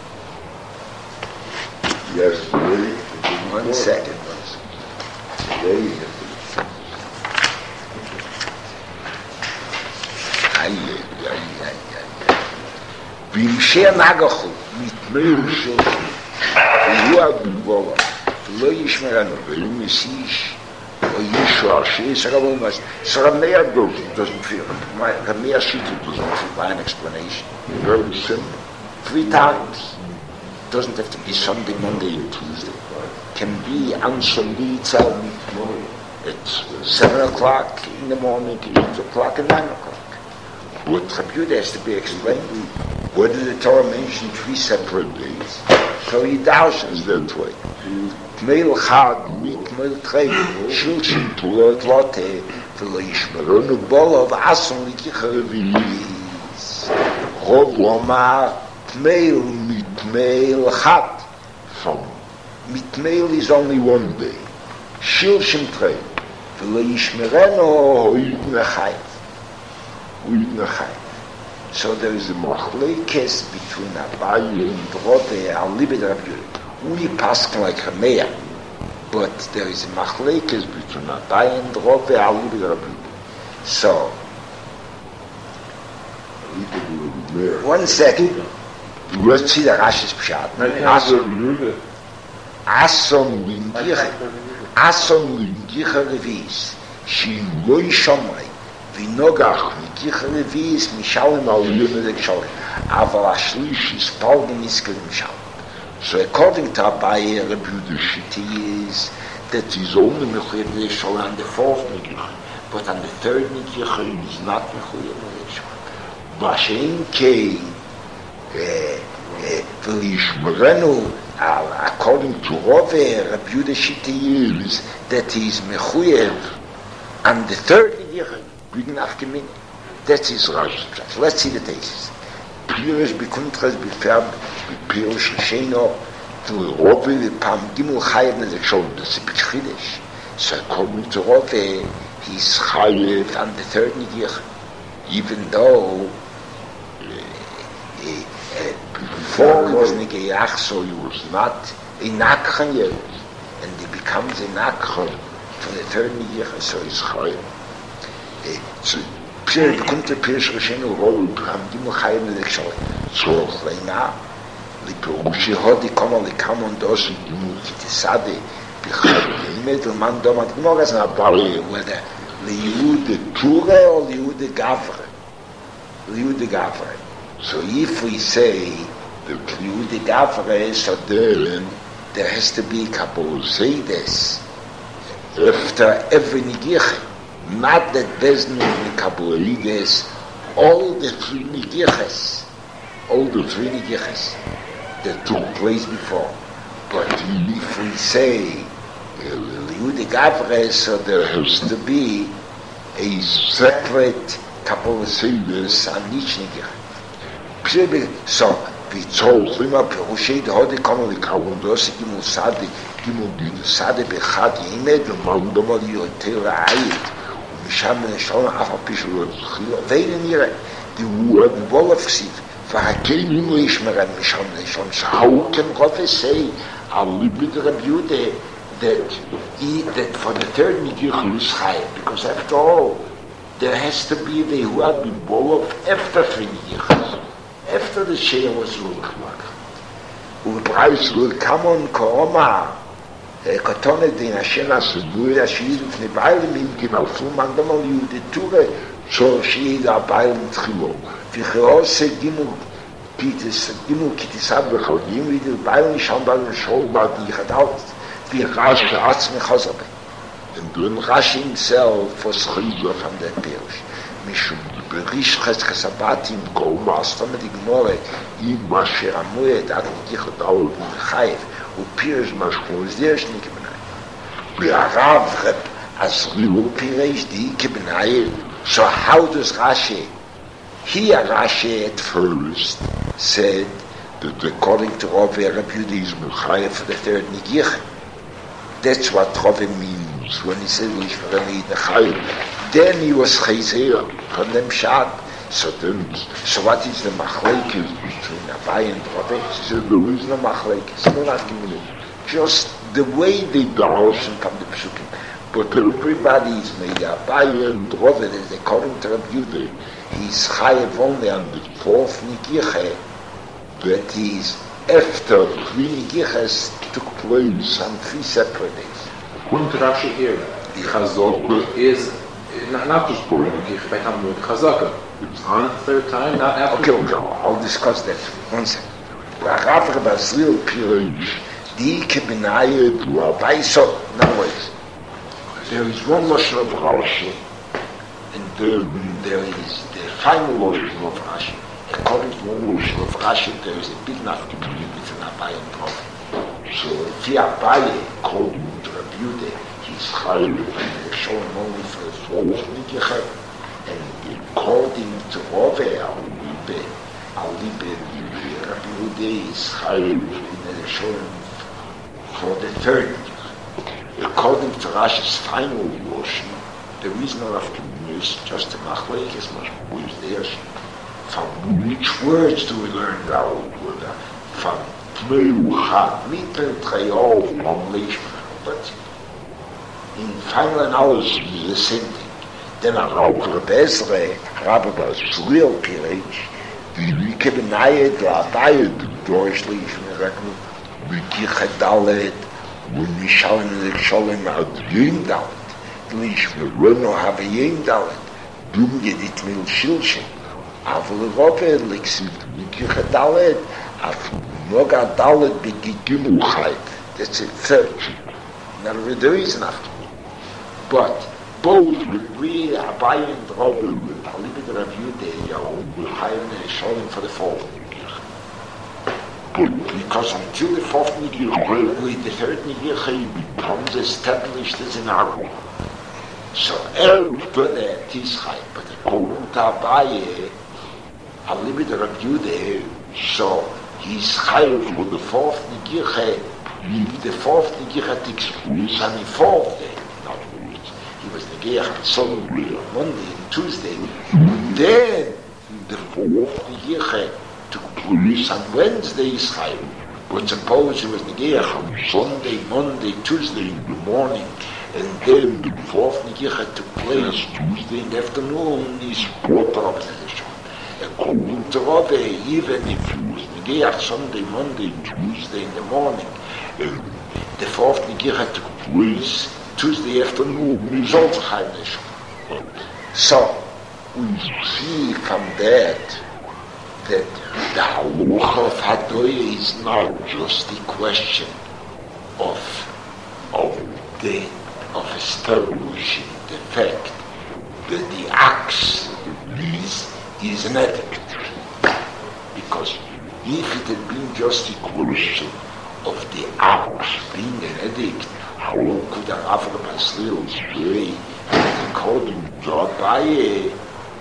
Yes, really. one second. There you go. Ay, ay, ay, ay. V'yimsheh nagachu mitmeil shoshu v'yu ad b'gvova v'lo yishmeranu v'yu mesish v'yish Rashi, so Rashi, so Rameir goes, doesn't feel it. Rameir Shita doesn't feel by an explanation. Very simple. Three times. Doesn't have to be Sunday, Monday, and Tuesday. Can be on Sunday itself. It's seven o'clock in the morning, eight o'clock, and nine o'clock. But Rabbi Yehuda has to be explained. What did the Torah mention three separate days? So he dashes that way. Meil chad, mit meil trei, shilshim tulot lote, v'lo yishmeronu bolov ason likicha revilis. Rov lomar, meil mit meil chad. From mit meil is only one day. Shilshim trei, v'lo yishmerenu hoid nechayv. Hoid nechayv. So there is a machlekes between Abaye and Rove, al libed Rabbi Yehuda. We pass like Rameir, but there is a machlekes between Abaye and Rove, al libed Rabbi Yehuda. So, one second. Let's see the Rashi's pshat. Ason lingicha, ason lingicha revis, she loy shomrei. Vinogach, Mikicha Levis, Mishalim al Yunadek Shalim. Aval Ashlish is Palgin Iskel Mishalim. So according to Abaye, Rabbi Yehuda Shiti is that he's only Mechuyev Shalim on the fourth Mikicha, but on the third Mikicha he's not Mechuyev Shalim. Vashein Kei, V'lishmerenu, according to Rove, Rabbi Yehuda Shiti is that he's Mechuyev on the third Mikicha. Bring Afgemin. That's his Rashi. Let's see the thesis. Pirish bekuntras befärb Pirish Sheno to Rove Pam Gimel Chayev Nezekshon. That's a big Chiddush. So according to Rove, he's Chayev on the third Nidich, even though uh, uh, before he was Nigeyach, so he was not a Nakhan yet, and he becomes a Nakhan for the third Nidich, so he's Chayev. So, Pierre bekommt der Pirsch Rishenu Rol, Bram Gimel Chayim Lekshoi. So, Leina, Liperushi Hodi Komo Lekam und Doshi Gimel Kitisade, Bichad Yimedel Man Domat Gmoras na Bari, whether Liude Ture or Liude Gavre. Liude Gavre. So, if we say the Liude Gavre, so then there has to be Kabul Zaydes after every Nigich. Not that Bezdin and Kabbalah, all the three Nigiches, all the three Nigiches that took place before. But if we say Liude Gavre, so there has to be a separate Kabbalah Seder on each Nigich. So, we told him up, Roshei the Hode Kamal Kawundosi Gimel Sade, Gimel Gimel Sade Bechad Yimed, Mandomal Yotel Ayit. Misham and Shalom Afa Pishul Vein Nire, the word Wolofsiv, for Hakeim Yishmer and Misham and Shalom. So how can Rove say, I'll live with Rabbi Yehuda, that he, that for the third Nidich is Chayev? Because after all, there has to be the who had been Wolof after three Nidichs, after the Shea was Lulkmak. Ubreis Lulkamon Koroma. Kotone din Ashena Sudur Ashid ufne Bailim im Gimalfu Mandamal Yude Ture so Shid Bailim Tchilo Vichose Gimul Kitis Gimul Kitisab Chodim with Bailim Shambal Shol Bad Yichadaut Vichash Atzme Chazabe. And then Rashi himself was Chidra from that Pirush. Mishum Berish Cheskasabatim Go Master mit Ignore Im Masher Amuet Ad Yichadaul Chayev. ופירש משכו, זה יש לי כבנאי. והרב as Liu Pirish di Kibnai. So how does Rashi? Here Rashi at first said that according to Rove, Rabbi Yehuda is Mechayev for the third Nigich. That's what Rove means when he said Lishmarani Nechayev. Then he was Chazer from them Shad. So then, so what is the machlekes between Abaye and Rove? He said there is no machlekes, no argument. Just the way they darshan from the Pesukim. But everybody is made Abaye and Rove, as according to Rabbi Yehuda, he's chayev only on the fourth Nigiche, that is after three Nigiches took place on three separate days. Wouldn't Rashi hear? the Chazaka is not, not just Purim. By the time with Chazaka, it's on the third time, not after. Okay, okay, I'll discuss that. One second. Rav Basril Pirush, the Kibinayed Rabaiso. In other words, there is one Lashon of Rashi, and there, there is the final Lashon of Rashi. According to one Lashon of Rashi, there is a big enough between Abaye and Rav. So if he Abaye called him to Rabbi Yehuda, he's Chayil, and they show him only for his fourth Nikicha, and according to Rav, Alibe, Alibe, Rabbi Yehuda is Chayil, and they show him for the third Nikicha. According to Rashi's final Lashon, the reason of is just a machlekes, who is there. From which words do we learn that? From Pneucha, Mittel, Treyol, English, but in final analysis it's the same thing. Then a Rabbi Bezre, Rabbi Basril Pirush, the Rike Benayed, Abaye, Deutschlich, Mereknu, Mikicha Dalet, when we shall in the Sholem ad Yim Dalet, Lish Vereno have a Yim Dalet, Dum Yedit Mil Shilshin, Aval Robe, Lixit, Mikicha Dalet, Av Noga Dalet Begigimul Chayt. That's it, third. Now there is enough. But both we Abaye and Robe, with Alibi Rav Yehuda, Yahoo, will hire the Sholem for the fourth. Because until the fourth Nigirche, the third Nigirche becomes established as an Aru. So everybody is high, but according to Abaye, Alibi Rav Yehuda, so he's high for the fourth Nigirche. The fourth Nigirche takes place on the fourth day. In other words, he was Nigirche on Sunday, on Monday, and Tuesday. Then the fourth Nigirche took place on Wednesday is high. But suppose he was Nigirche on Sunday, Monday, Tuesday in the morning, and then the fourth Nigirche took place Tuesday in the afternoon, is quarter of the nation. According to Rove, even if he was Nigirche Sunday, Monday, Tuesday in the morning, and the fourth Nigirche took place Tuesday afternoon, is also high nation. So, we see from that that the halacha of Hadoya is not just a question of of the of establishing the fact that the axe is is an edict. Because if it had been just a question of the axe being an edict, how could the Rav Basril say that according to Abaye,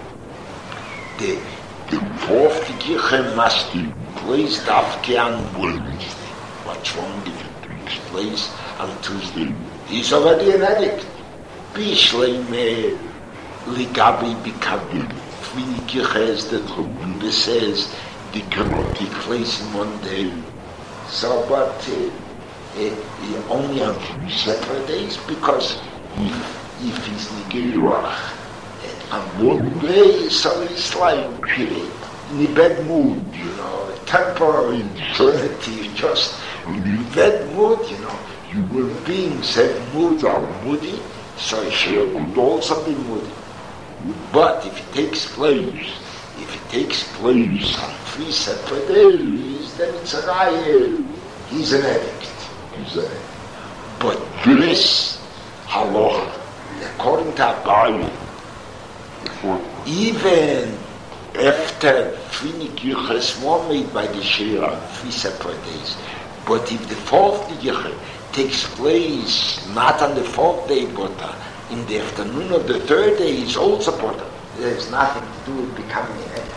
the The fourth Nigirche must be placed after on Wednesday. What's wrong if it takes place on Tuesday? He's already an addict. Bishleime Ligabi Bikabi. Three Nigirches that Rabbi says they cannot take place in one day. So, but uh, uh, only on three separate days, because if, if he's Nigirach, on one day, so it's like in a bad mood, you know, temporary insanity, just in a bad mood, you know. Human beings have moods, are moody, so she could also be moody. But if it takes place, if it takes place on three separate days, then it's a riot. He's an addict. He's an addict. But this halacha, according to Abaye, even after three Nigirches were made by the Shira on three separate days, but if the fourth Nigirche takes place not on the fourth day, but uh, in the afternoon of the third day, it's also important. There's nothing to do with becoming an addict.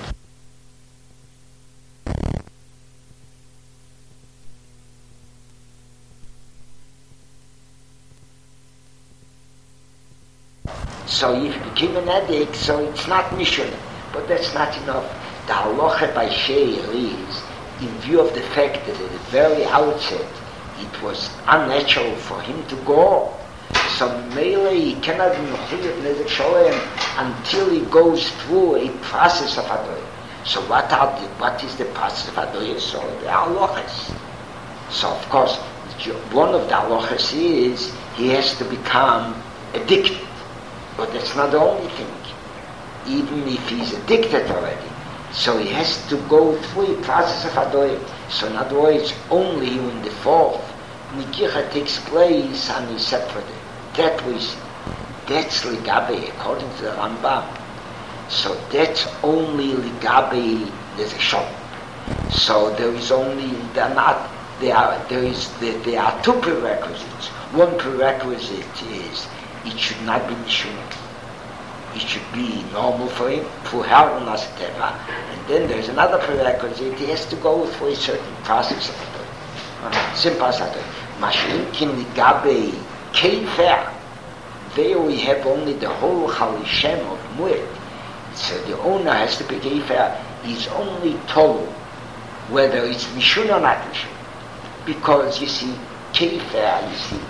So if you became an addict, so it's not mission. But that's not enough. The halacha by Sheir is, in view of the fact that at the very outset it was unnatural for him to go, so Mele he cannot be Mechuyat Nezek Sholem until he goes through a process of Hadoya. So what are the, what is the process of Hadoya? So the halachas. So of course, one of the halachas is he has to become addicted. But that's not the only thing. Even if he's addicted already, so he has to go through a process of adoy. So in other words, only in the fourth, Nikicha takes place and is separated. That was, that's Ligabe, according to the Rambam. So that's only Ligabe, there's a shot. So there is only, they're not, there are, there is, there, there are two prerequisites. One prerequisite is, it should not be Mishunah. It should be normal for him, for Harun Asateva. And then there's another prerequisite, he has to go through a certain process of it. Simple as that. Mashinkin Ligabe Kefer. There we have only the whole Chalishem of Mued. So the owner has to be Kefer. He's only told whether it's Mishun or not Mishun. Because you see, Kefer, you see,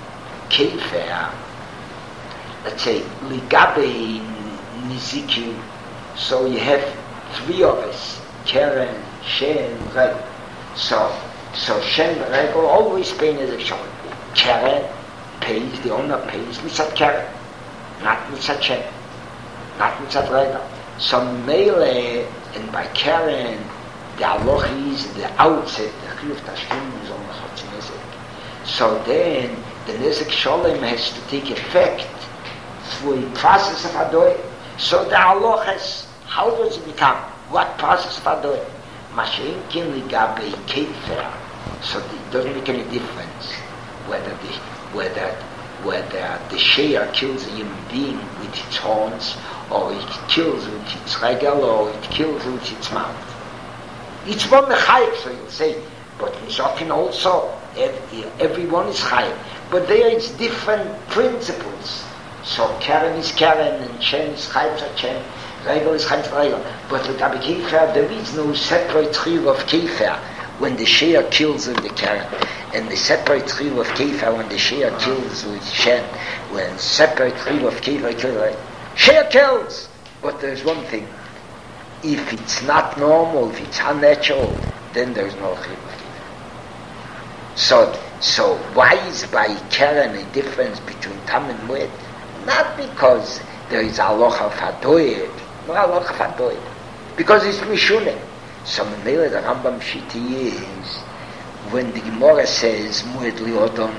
Kefer, let's say, Ligabe Nizikin, so you have three of us, Keren, Shem, Regel. So, so Shem, Regel, always paying as a Shem. Keren pays, the owner pays, Mitzat Keren, not Mitzat Shem, not Mitzat Regel. So Mele, and by Keren, the Aloch is the outset, the Chiyuv Tashkim is on the Chotzi Nezek. So then, the Nezek Sholem has to take effect through a process of Adoy. So the Aloch has, how does it become? What process of Adoy? Mashin Kin Ligabe Kefer. So it doesn't make any difference whether the whether whether the Shear kills a human being with its horns, or it kills with its regel, or it kills with its mouth. It's one Mechayek, so you'll say, but Nishokin also, everyone is Chayek. But there it's different principles. So Karen is Karen, and Shem is Chayim for Shem, Regel is Chayim for Regel. But with Abba Kefer, there is no separate Chiyuv of Kefer when the Shear kills with the Karen, and the separate Chiyuv of Kefer when the Shear kills with Shem, when separate Chiyuv of Kefer kills with Shear kills! But there's one thing, if it's not normal, if it's unnatural, then there's no Chiyuv of Kefer. So, so why is by Karen a difference between Tam and Mued? Not because there is Aloch of Hadoyed, no Aloch of Hadoyed, because it's Mishuneh. So Memele, the Rambam Shiti is, when the Gemara says Mued Liodon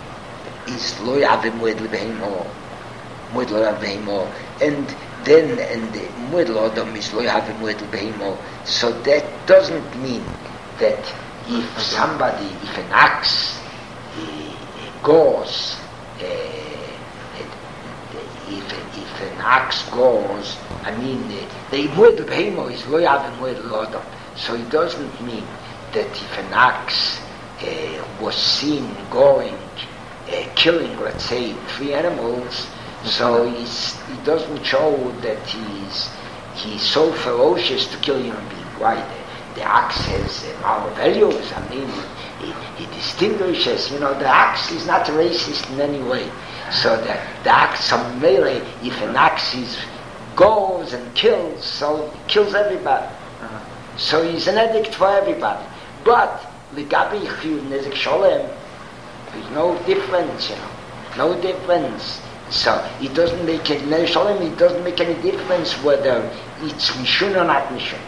is Lo Yave Mued Libeheimo, Mued Lo Yave Beheimo, and then and the Mued Liodon is Lo Yave Mued Libeheimo. So that doesn't mean that if somebody, if an ox uh, goes, uh, If, if an ox goes, I mean, the Mued Beheimo is Lo Yave Mued Lodom. So it doesn't mean that if an ox uh, was seen going, uh, killing, let's say, three animals, so he's, he doesn't show that he's he's so ferocious to kill human being. Why? The, the ox has uh, moral values. I mean, he, he distinguishes, you know, the ox is not racist in any way. So the, the ox, some melee, if an ox is, goes and kills, so he kills everybody. Uh-huh. So he's an addict for everybody. But, Ligabi Chiyuv Nezek Sholem, there's no difference, you know, no difference. So, it doesn't make any, Nezek Sholem, it doesn't make any difference whether it's Mishun or not Mishun.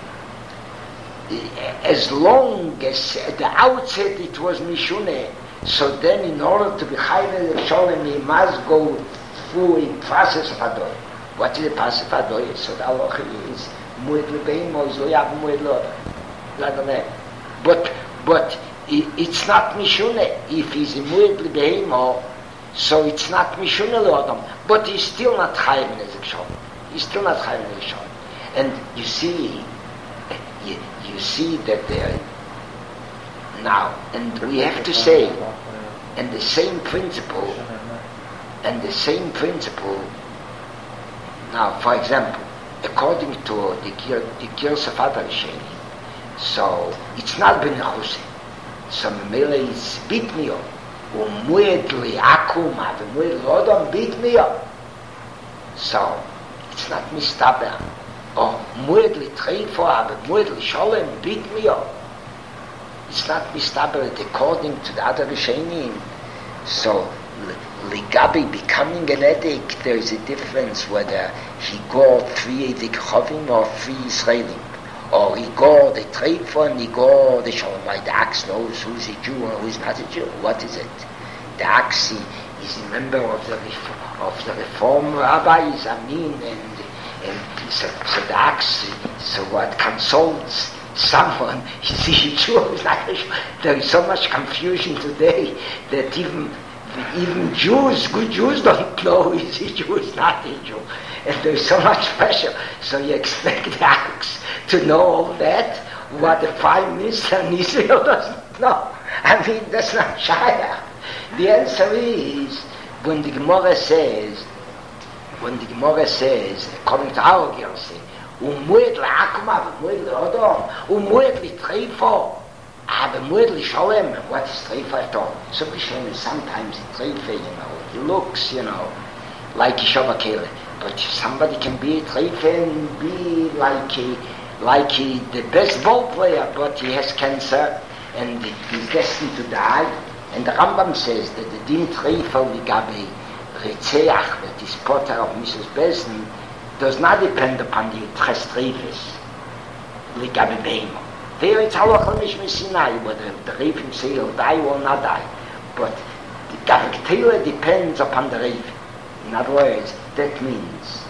As long as at the outset it was Mishuneh, so then in order to be Chayim Sholem, he must go through a process of Adoy. What is the process of Adoy? So the Allah is Mued Lebeheimo, is Lo Yave Mued Lodom. But, but it, it's not Mishuneh. If he's a Mued Lebeheimo, so it's not Mishuneh Lodom. But he's still not Chayim Sholem. He's still not Chayim Sholem. And you see, you, you see that there. Now, and we have to say, and the same principle, and the same principle, now, for example, according to the Girs of Adarisheni, so it's not Ben Chuse, so Memele is Bitmio, Umued Li Akum, Umued Lodom Bitmio. So, it's not Mistaber, or Umued Li Treifo, Umued Li Sholem Bitmio. It's not mistabered according to the other Rishonim. So Ligabi becoming an edict, there is a difference whether he got three edik chovim or three Israelim, or he got the treifa and he got the shalom. The axe knows who's a Jew and who's not a Jew. What is it? The axe is a member of the of the Reform rabbis. I mean, and and so, so the axe, so what consults someone, is he a Jew or is not a Jew? There is so much confusion today that even even Jews, good Jews, don't know is he Jew, is not a Jew. And there's so much pressure. So you expect the axe to know all that, what the Prime Minister in Israel doesn't know. I mean, that's not Shaya. The answer is, when the Gemara says, when the Gemara says, according to our Gersi, Umued le'akuma, umued le'odom, umued le'treifo, ah, umued le'sholem, what is treifa at all? So Bishem is sometimes a treifa, you know, he looks, you know, like Yeshua Kele. But somebody can be a treifa and be like a, like a, the best ball player, but he has cancer and he's destined to die. And the Rambam says that the din treifa ligabe retzeach, that is potter of Missus Besen, does not depend upon the chestreifes ligabe beimo. There it's halacha mishmei Sinai, whether the Revim say he'll die or not die. But the gavektela depends upon the Revim. In other words, that means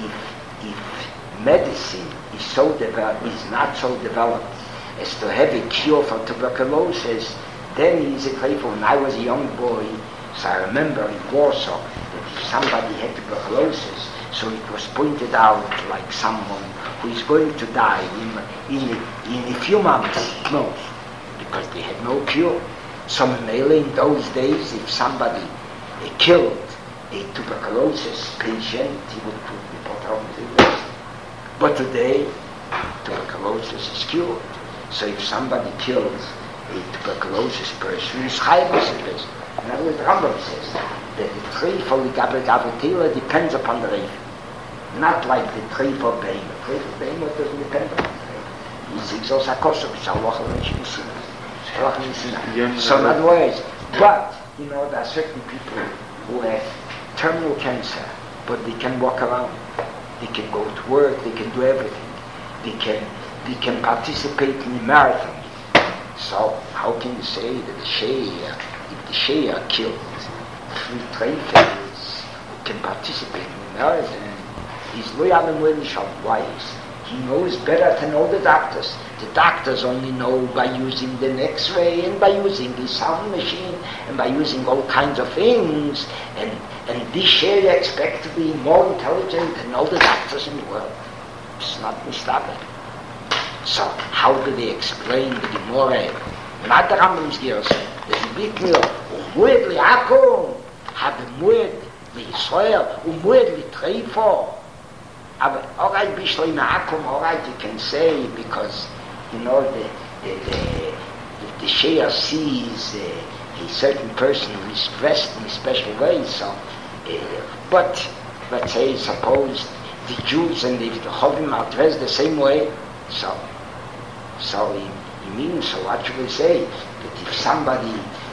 if if medicine is so developed, is not so developed as to have a cure for tuberculosis, then he's a grateful. When I was a young boy, so I remember in Warsaw that if somebody had tuberculosis, so it was pointed out like someone who is going to die in in a, in a few months, no, because they had no cure. So mainly in those days, if somebody uh, killed a tuberculosis patient, he would be put on the list. But today, tuberculosis is cured. So if somebody kills a tuberculosis person, it's chayvus. In other words, the Rambam says that the tree for the gavetela depends upon the Revim. Not like the tree for Behemoth. The tree for Behemoth doesn't depend upon the Revim. It's exos hakosov, it's halacha l'mishmei Sinai. So in other words, but, you know, there are certain people who have terminal cancer, but they can walk around. They can go to work, they can do everything. They can they can participate in the marathon. So how can you say that the Shia, if the Shia killed three treifes who can participate in the marathon, he's loyal and well wise. He knows better than all the doctors. The doctors only know by using the X-ray and by using the sound machine and by using all kinds of things. And and this Shia expect to be more intelligent than all the doctors in the world. It's not mistaken. So how do they explain the Gemara? Not the Rambam's Gersa. The big meal, umued li'akum, have umued li'Yisrael, umued li'treifo. But all right, bishlo ina'akum, all right, you can say, because, you know, the the the, the, the Shia sees uh, a certain person who is dressed in a special way, so, uh, but, let's say, suppose the Jews and the Chovim are dressed the same way, so, so he, he means, so what should we say? That if somebody,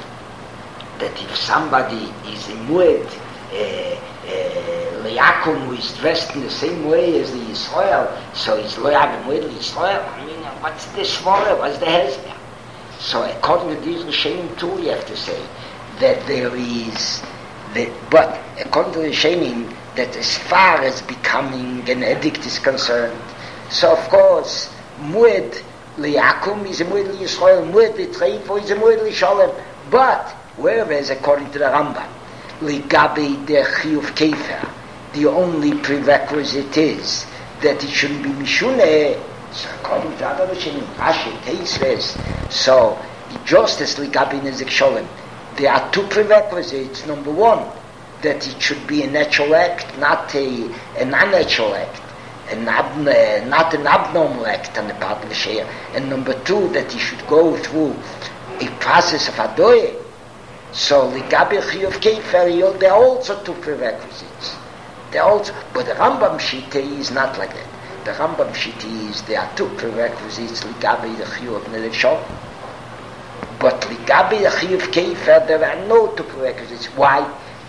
that if somebody is a mued, uh, uh, Le'akum, who is dressed in the same way as the Yisrael, so he's Le'akum with Yisrael. I mean, what's the Shmorah? What's the Hezbollah? So according to these Rishonim too, you have to say that there is, that, but according to the Rishonim, that as far as becoming an edict is concerned, so of course, Mued Le'akum is a Mued Yisrael, Mued L'Treifo is a Mued L'Sholem, but whereas according to the Rambam, Ligabe de Chiyuv Kefer, the only prerequisite is that it shouldn't be Mishuneh. So according to other Rishonim, Rashi, Teisves, so just as Ligabe Nezek Sholem, there are two prerequisites. Number one, that it should be a natural act, not a an unnatural act, an ab, uh, not an abnormal act on the part of the Shia. And number two, that he should go through a process of Adoye. So Ligabe Chiyuv Kefer, there are also two prerequisites. There also, but the Rambam Shita is not like that. The Rambam Shita is there are two prerequisites. Ligabe the Chiyuv Nezek Sholem. But Ligabe the Chiyuv Kefer, there are no two prerequisites. Why?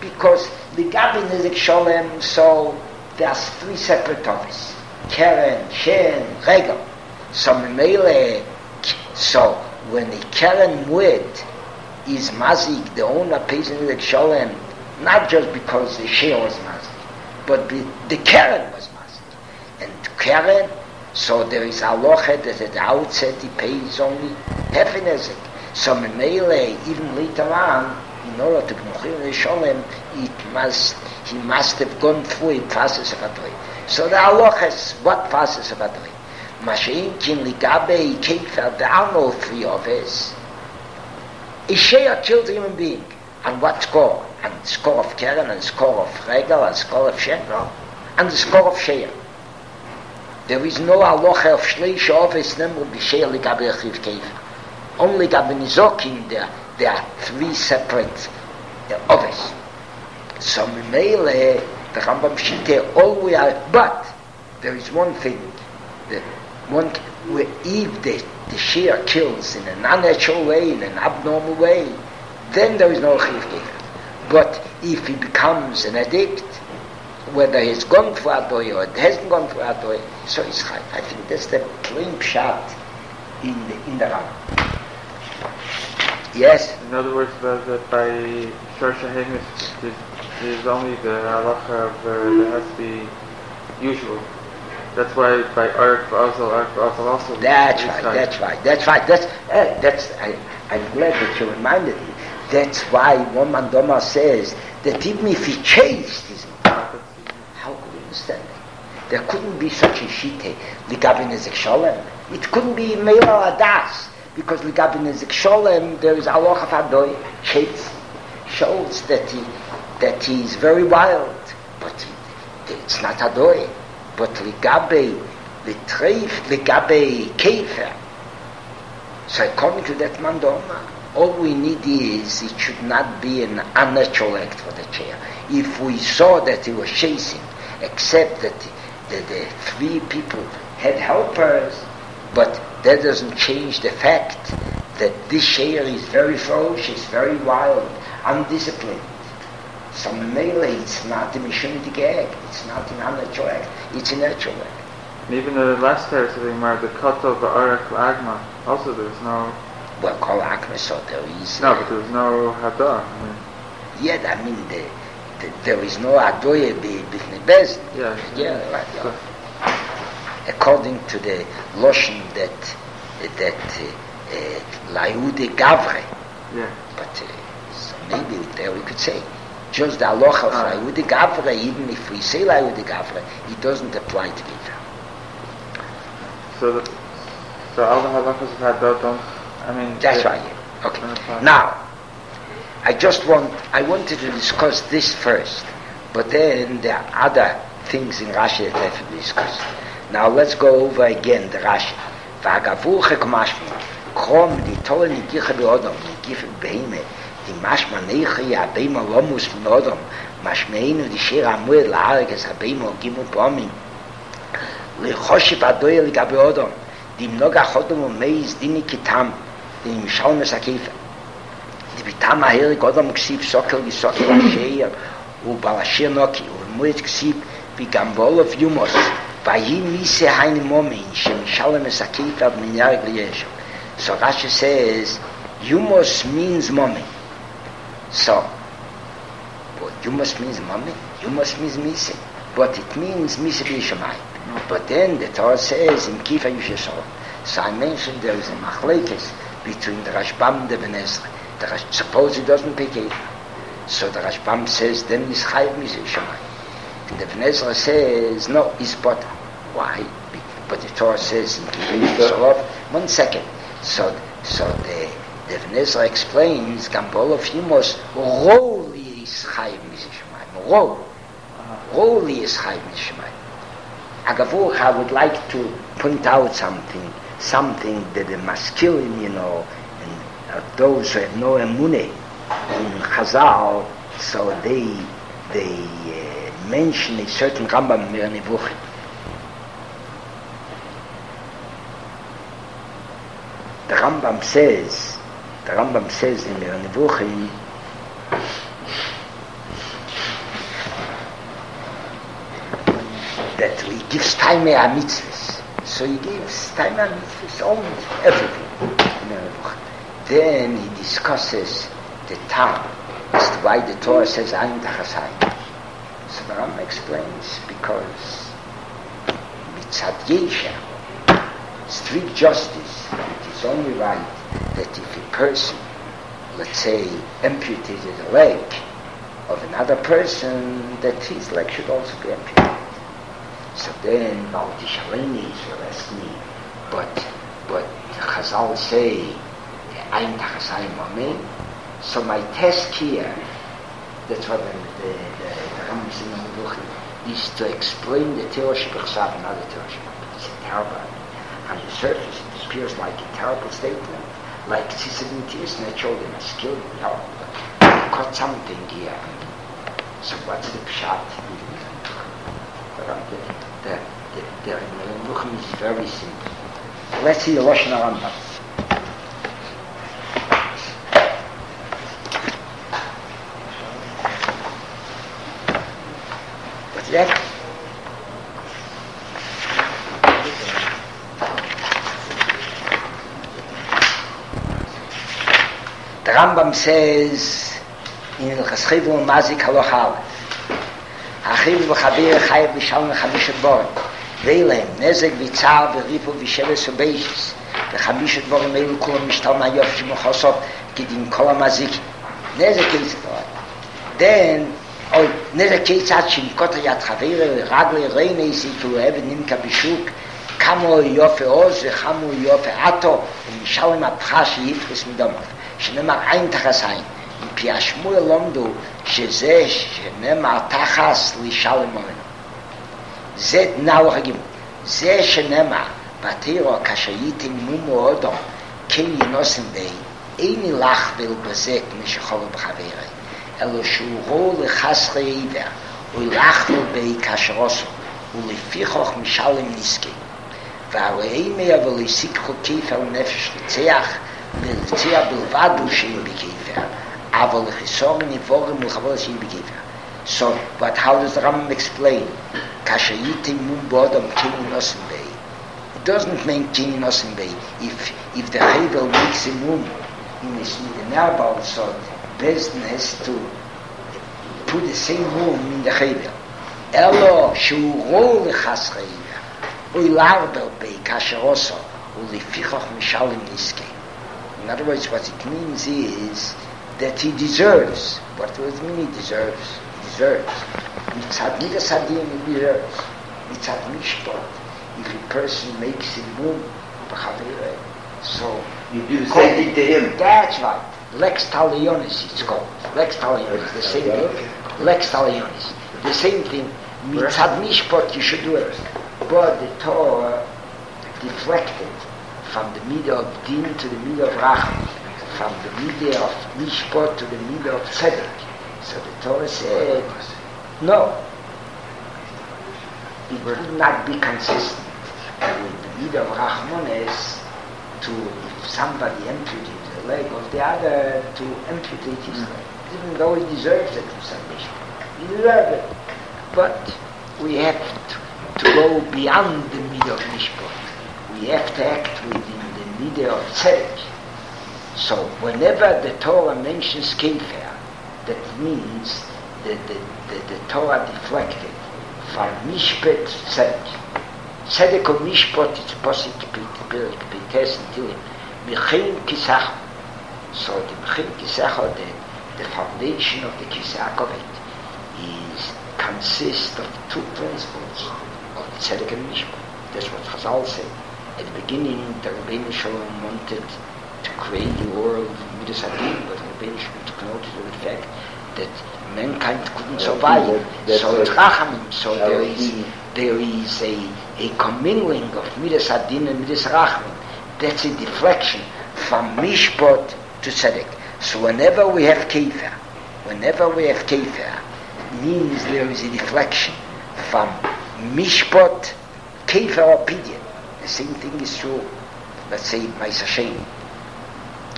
because the Gabi Nizek Sholem, so there's three separate offices. Keren, Shen, Regel. So Memele, so when the Keren Mued is Mazik, the owner pays Nizek Sholem, not just because the share was Mazik, but the, the Keren was Mazik. And Keren, so there is halacha that at the outset he pays only half an ezek. So Memele, even later on, in order to be Mechir Sholem, it must, he must have gone through a process of Adoi. So the halacha is what process of Adoi? Mashein kin ligabe kefer, there are no three of us. A share killed a human being. And what score? And the score of Keren, and the score of Regel, and the score of Shenro, and the score of Shea. There is no halacha of shleish office nemru b'shei ligabe achiv kefer. Only gabe nizokim there, there are three separate uh, office. So Memele, the Rambam Shite, all we are, but there is one thing, the one, where if the, the shear kills in an unnatural way, in an abnormal way, then there is no achiv kefer. But if he becomes an addict, whether he's gone for Adoy or it hasn't gone for Adoy, so it's right. I think that's the plain shot in the, in the Rambam. Yes? In other words, that, that by Shor Shehemis, there's, there's only the halacha of uh, there has to be usual. That's why by Arik Ba'azal, Arik Ba'azal also... That's right, right, that's right, that's right. That's, uh, that's, I, I'm glad that you reminded me. That's why one Mandoma says that even if he chased his... How could you understand that? There couldn't be such a shite, Ligabin Ezek Sholem. It couldn't be Meila Adas. Because Ligabin Ezek Sholem, there is Allah of Adoy, Chase, shows that he that he is very wild, but he, it's not Adoy. But Ligabe, Litreif, Ligabe Kefer. So according to that Mandoma, all we need is it should not be an unnatural act for the chair. If we saw that he was chasing, except that the, the, the three people had helpers, but that doesn't change the fact that this share is very ferocious, very wild, undisciplined. So Mele, it's not a Mishunitic act, it's not an unnatural act, it's a natural act. And even the last verse of the Gemara, the Koto Ba'arak Agma, also there's no... Well, Kol Akma, so there is... No, but there's no Hadah. I mean, yeah, I mean, the, the, there is no Adoye B'fnei Bez. Yeah, yeah, right, yeah. According to the Loshen that that Layude uh, Gavre, yeah. But uh, so maybe there we could say just the halacha of Layude Gavre. Even if we say Layude Gavre, it doesn't apply to Gita. So, the, so all the halachas of Hadah don't. I mean, that's right. Yeah. Okay. Now, I just want I wanted to discuss this first, but then there are other things in Rashi that have to be discussed. Now let's go over again the Rashi. V'agavuche k'mashma, krom l'tol nikicha be'odom, nikif be'ime, di mashma neicha ya'beima lomus m'odom, mashmeinu di shir amued la'arek es ha'beima gimu pomim, l'choship adoye l'gabe odom, di mnoga chodom u'meiz dini kitam, di mishal mesakifa, di bitam ha'herik odom ksib sokel v'sokel ha'sheir, u'balashir noki, u'mued ksib v'gambol of yumos, Vayi mise haini momin shemishalem esakifa b'minyarek liyeshu. So Rashi says, Yumos means momin. So, well, Yumos means momin. Yumos means mise. But it means mise b'yishamayim. But then the Torah says, in kifa yishesol. So I mentioned there is a machlekes between the Rashbam and the Ben Ezra. The Rash, suppose he doesn't pick it. So the Rashbam says, then he's chayiv mise b'yishamayim. And the Ben Ezra says, no, it's butter. Why? But the Torah says, in Kibbutz, one second. So, so the, the Ben Ezra explains, Gambol of Yimos, Roli is Chayiv Mizishamayim. Rol. Roli is Chayiv Mizishamayim. Agavur, I would like to point out something, something that the masculine, you know, and uh, those who have no emuneh in Chazal, so they, they, uh, mention a certain Rambam Mir Nevuchim. The Rambam says, the Rambam says in Mir Nevuchim, that he gives time a mitzvahs. So he gives time a mitzvahs, almost everything. Then he discusses the time as to why the Torah says Ein Tachasayim. So the Rambam explains because mitzad yesha, strict justice, it is only right that if a person, let's say, amputated a leg of another person, that his leg should also be amputated. So then, Balti Shaleni will ask me, but, but Chazal say, Ein Tachasayim Amen. So my task here, that's what the, the, the, the Rambam is in the Meluchim, is to explain the Torah Shebechsav and other Torah Shebechsav. It's a terrible, on the surface it appears like a terrible statement, like Tzitzilintis, and I showed him a skill, you know, but caught something here. So what's the pshat? The, the, the, the Meluchim is very simple. Let's see the Lashon Rambam. Yeah. The Rambam says in Hilchos Chivul Mazik Halacha Aleph, Achiv v'chavir chayav l'shalom chamisha dvorim, ve'ilem nezek v'tzar v'rifu v'sheves u'beishis, v'chamisha dvorim elu kulam mishtal ma'yof sh'mochosot k'din kol ha'mazik. Nezek is then או נזק כיצד שמקות היד חברה רגלי רייני סיפו אבן נמקה בשוק כמו יופי עוז וכמו יופי עטו ומשלם הפחה שיפרס מדומות שנאמר עין תחס עין מפי השמואל לומדו שזה שנאמר תחס לשלם ממנו זה נאו הגימות זה שנאמר בתירו כשהייתי מומו אודום כן ינוסם בי איני לך ולבזק משחולו בחברה אלא שהוא רואה לחסכי עיוור ולאכלו בי כשרוסו ולפיכוך משלם נזקי והראי מיה ולסיכו כיפר נפש לצח ולצח בלבד הוא שאין בכיפר אבל לחיסור נבורים ולחבור שאין בכיפר. So, but how does the Rambam explain? כאשר ייתם מום באדם כן ינוסם בי. It doesn't mean כן ינוסם בי. If, if the Hebel makes a mum in the Nerbal sod business to put the same room in the Hebel. Elo שהוא רוא לחס חייבר, הוא ילרבר בי כאשר עושו, ולפיכוך משלם נזקי. In other words, what it means is that he deserves. What does it mean he deserves? He deserves. Mitzad midas hadin he deserves. Mitzad mishpat. If a person makes a room, so you do the same thing to him. That's right. Lex talionis it's called. Lex talionis, the same thing. Lex talionis, the same thing. Mitzad mishpat, you should do it. But the Torah deflected from the middle of din to the middle of rachman, from the middle of mishpat to the middle of tzedek. So the Torah said, no, it would not be consistent with the middle of rachmanes to, if somebody amputated the leg of the other, to amputate his mm. leg, even though he deserves it for salvation. He deserves it. But we have to, to go beyond the middle of mishpat. We have to act within the middle of tzedek. So whenever the Torah mentions kefer, that means that the, the, the Torah deflected from mishpat to tzedek. Tzedek or mishpat, it's posik b'tes until Mechin Kisach. So the Mechin Kisach, the, the foundation of the Kisach of it, is consists of two principles of Tzedek and Mishpat. That's what Chazal said. At the beginning, the Rabbeinu Shalom wanted to create the world of Midas Hadin, but the Rabbeinu Shalom took notice of the fact that mankind couldn't survive. So it's Rachamim. So there is there is a, a commingling of Midas Hadin and Midas Rachamim. That's a deflection from Mishpat to Tzedek. So whenever we have Kefer, whenever we have Kefer, means there is a deflection from Mishpat, Kefer or Pidyon. The same thing is true, let's say, Ma'as Hashem.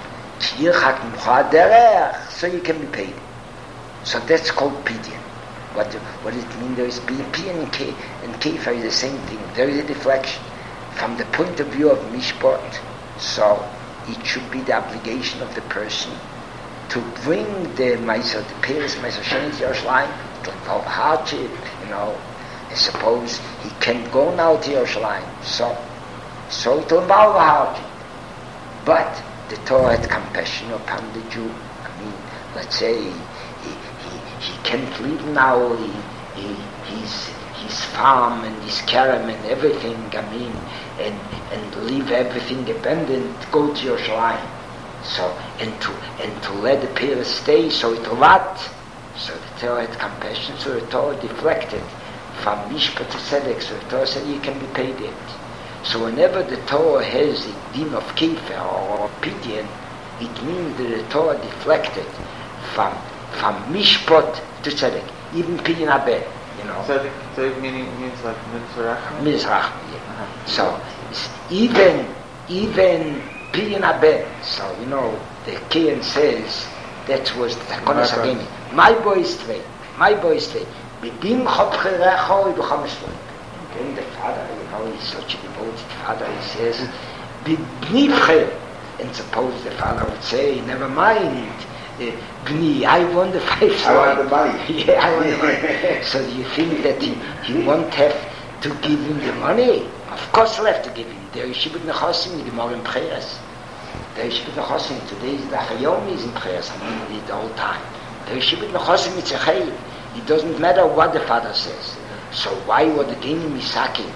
So you can be paid. So that's called Pidyon. What do, what does it mean? There is P and K and Kefer is the same thing. There is a deflection from the point of view of Mishpat. So it should be the obligation of the person to bring the Meiser, the Peres Meiser Shem to Yerushalayim, to involve hardship, you know. I suppose he can't go now to Yerushalayim, so so it will involve hardship. But the Torah had compassion upon the Jew. I mean, let's say he he, he can't leave now. He, he his his farm and his caram and everything. I mean, and and leave everything abandoned. Go to Yerushalayim. So and to and to let the Peres stay. So it what? So the Torah had compassion. So the Torah deflected from Mishpat to Tzedek. So the Torah said you can be paid it. So whenever the Torah has a din of Kefer or Pidyon, it means that the Torah deflected from from Mishpat to Tzedek, even Pidyon Abed, you know. Tzedek, tzedek meaning means like Mizrach. Mizrach, yeah. So it's even even Pidyon Abed. So you know the Kayan says that was the Takonos Agemi. My boy is straight. My boy is straight. Bibim Chopcherecho Ibuchamishloim. And the father, you know, he's such a devoted father, he says, B'nivche. And suppose the father would say, never mind, uh, B'ni, I won the five I want the money. Yeah, I want the money. So do you think that he, he won't have to give him the money? Of course he'll have to give him. There is Shibud Nechosim, the more in prayers. There is Shibud Nechosim, today is the Chayomi is in prayers, I mean the whole time. There is Shibud Nechosim, it's a Chayiv. It doesn't matter what the father says. So why were the Geni Misake?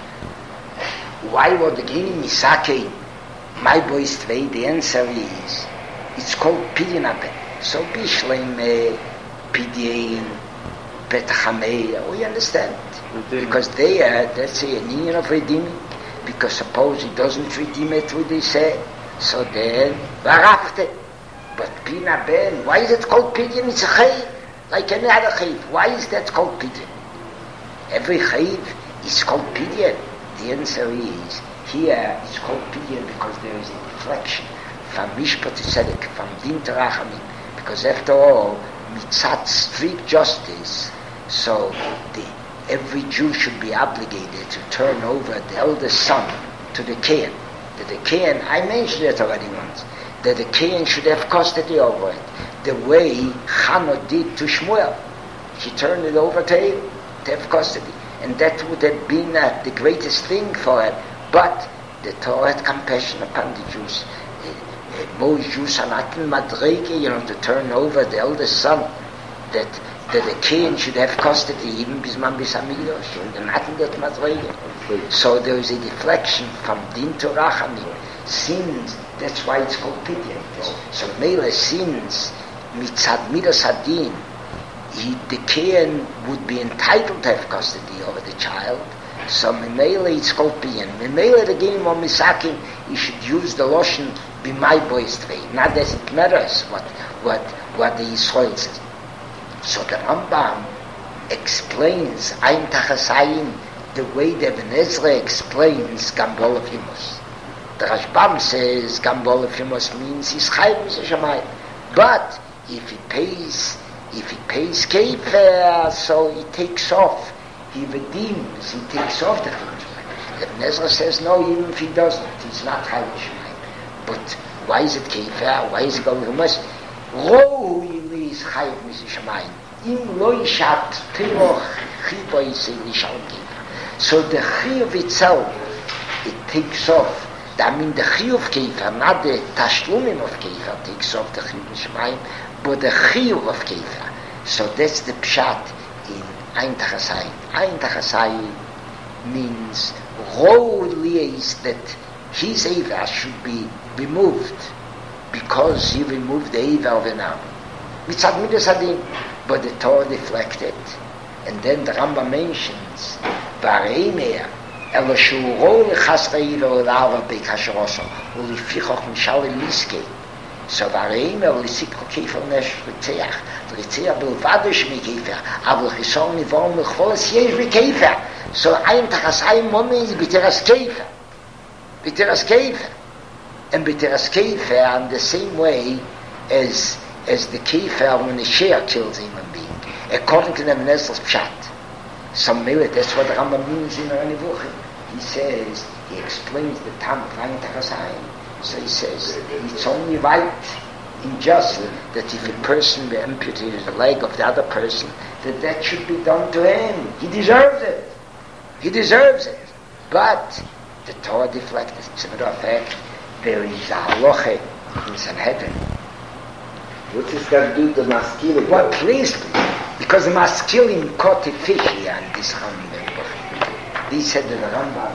Why were the Geni Misake? My boys today, the answer is, it's called Pidyon Abed. So Bishleim, Pidyon, Betachamei, we understand. Redeeming. Because they are, that's a union of redeeming. Because suppose he doesn't redeem it, what they say, so then, Varafte. But Pidyon Abed, why is it called Pidyon? It's a Chayiv, like any other Chayiv. Why is that called Pidyon? Every chayiv is called Pidyon. The answer is, here it's called Pidyon because there is a deflection from Mishpat to Tzedek, from Din to Rachamim. Because after all, mitzat strict justice, so the, every Jew should be obligated to turn over the eldest son to the Kayan. That the Kayan, I mentioned it already once, that the Kayan should have custody over it, the way Chana did to Shmuel. He turned it over to him. To have custody, and that would have been uh, the greatest thing for him. But the Torah had compassion upon the Jews. Uh, uh, most Jews are not in Madrege, you know, to turn over the eldest son, that that the king should have custody even bisman bisamidos, and they're not in that Madrege. So there is a deflection from Din to Rachamim. Sins, that's why it's called Pidyon. So Mele sins mitzad midas hadin. He, the Kayan would be entitled to have custody over the child. So Memele it's called Pidyon. Memele the game of Misakim, he should use the lotion be my boy's trade. Not that it matters what what what the Yisrael says. So the Rambam explains Ein Tachasayim the way the Ibn Ezra explains Gambol of Yumos. The Rashbam says Gambol of Yumos means he's Chayv Misashamayim. But if he pays If he pays Kefer, so he takes off, he redeems, he takes off the Chayv. Ibn Ezra says, no, even if he doesn't, he's not Chayv Shemayim. But why is it Kefer? Why is it going to Moshe? Ro is Chayv Shemayim. Im lo yishat tiroch chibo yisei nishal Kefer. So the Chayv itself, it takes off. I mean the Chayv Kefer, not the Tashlumim of Kefer, takes off the Chayv Shemayim, but the chiyuv of Kefer. So that's the pshat in Ein Tachasayim. Ein Tachasayim means Rov is that his Eiva should be removed because he removed the Eiva of an arm. Mitzad Midas Adin. But the Torah deflected. And then the Rambam mentions Vareimer Elo Shu Rov Lechasra Eiva Olava Beik HaShoroso Ulifichoch Mishal Eliskei. So Vareimer Lisikro Kefer Nesh Ritzeach Ritzeach Bilvadosh Mi Kefer Avol Chison Nivom Lechvolas Yesh Mi Kefer. So Ein Tachasayim means B'teras Kefer. B'teras Kefer. And B'teras Kefer in the same way as as the Kefer when the Shear kills a human being. according to the Nessel's Pshat. Some minute, that's what the Rambam means in any book. He says, he explains the Tam of Ein Tachasayim. So he says, it's only right in just that if a person amputated the leg of the other person, that that should be done to him. He deserves it. He deserves it. But the Torah deflected. As a matter of fact, there is a halacha in Sanhedrin. What's this got to do with the masculine? What please me? Because the masculine caught a fish here and this Rambam. He said to the Rambam,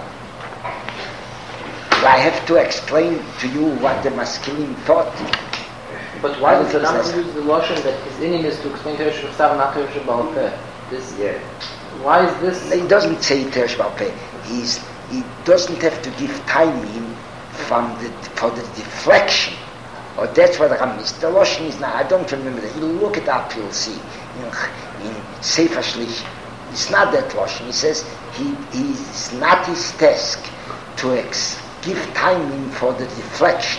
I have to explain to you what the masculine thought. But why does the Rambam use the lotion that his aim is to explain Teresh B'Chsav, not Teresh B'Alpeh? This, Yeah. why is this? He doesn't say Teresh B'Alpeh. He's he doesn't have to give timing from the for the deflection. Or that's what the Rambam is. The lotion is not. I don't remember that. You look it up, you'll see. In, in Sefer Shlich, it's not that lotion. He says he is not his task to ex, give timing for the deflection.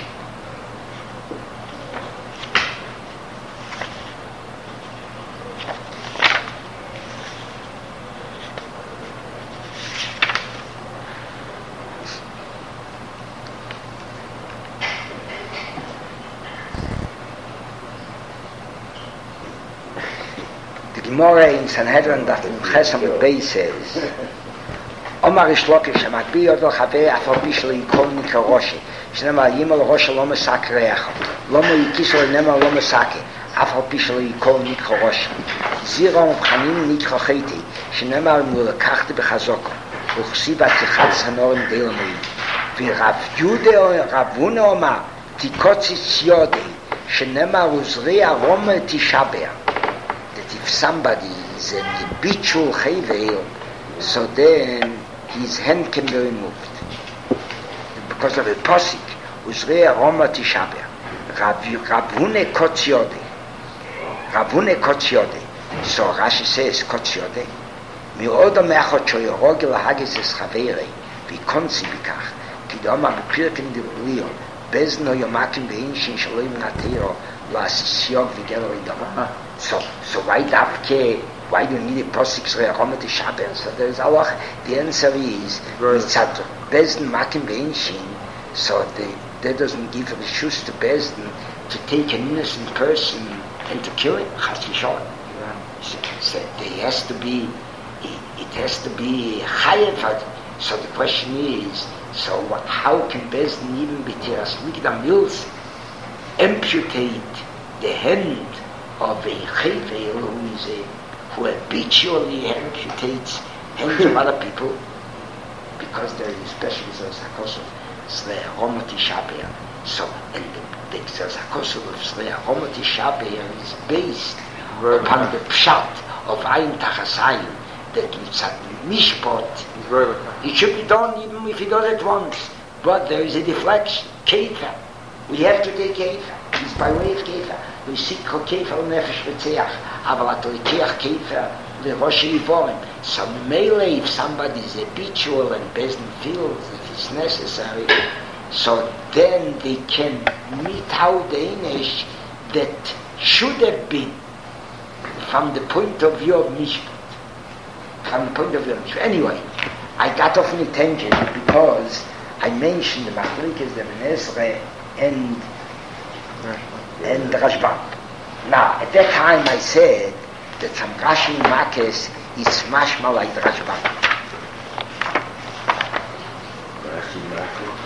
Gemara in Sanhedrin that in Chesam Bey says, Omar Ishlokish, Amakbi Yodel Chavei Afal Bishli Yikol Nika Roshi, Shnema Yimel Roshi Lo Mesak Reach, Lomo Yikisol Nema Lo Mesake, Afal Bishli Yikol Nika Roshi, Zira Umchanim Nika Cheti, Shnema Mulakachte Bechazoko, Uchsiba Tichatz Hanorim Delamoim, Virav Yude Ravune Omar, Tikotzitz Yodei, Shnema Uzrea Rome Tishaber. If somebody is an habitual chayvel, so then his hand can be removed. Because of a posik, Uzrei Aroma Tishaber, Ravune Kotziode. Ravune Kotziode. So Rashi says Kotziode. Mi'odo me'achot shoyorogel hagis es chaveirei, v'konsi b'kach, kidoma b'kirken d'blio, bezno yomakim v'inshin shaloim natero, la'asisiyog v'gelo idoma. So, so why Davke, why do you need a posik Zre'aroma Tishaber? So there is Allah. The answer is, it's at Bezdin Makim Veinshin, so the, that doesn't give a shus to Bezdin to take an innocent person and to kill him. Chas v'shon. So, so there has to be, it, it has to be chayev. So the question is, so what, how can Bezdin even be Tiras Mikdam Mills amputate the hand of a chayvel who is a, who habitually amputates hands of other people, because there is especially the Zakosov Zrei Aroma Tishaber. So, and the, the Zakosov of Zrei Aroma Tishaber is based upon the pshat of Ein Tachasayim, that Mitzat Mishpot, it should be done even if he does it once, but there is a deflection, Kefa. We have to take Kefa. It's by way of Kefa. We seek Kefa Nefesh V'tzeach, אבל אתה לוקח Kefa לראש היבורים. So melee, if somebody is habitual and Bezdin feels that it's necessary, so then they can meet out the Einesh that should have been from the point of view of Mishpat. From the point of view of Mishpat. Anyway, I got off on a tangent because I mentioned the Machlikas, the Ben Ezra, and and the Rashbam. Now, at that time I said that some Rashi Makes is mashma like the Rashbam. Rashi Makes.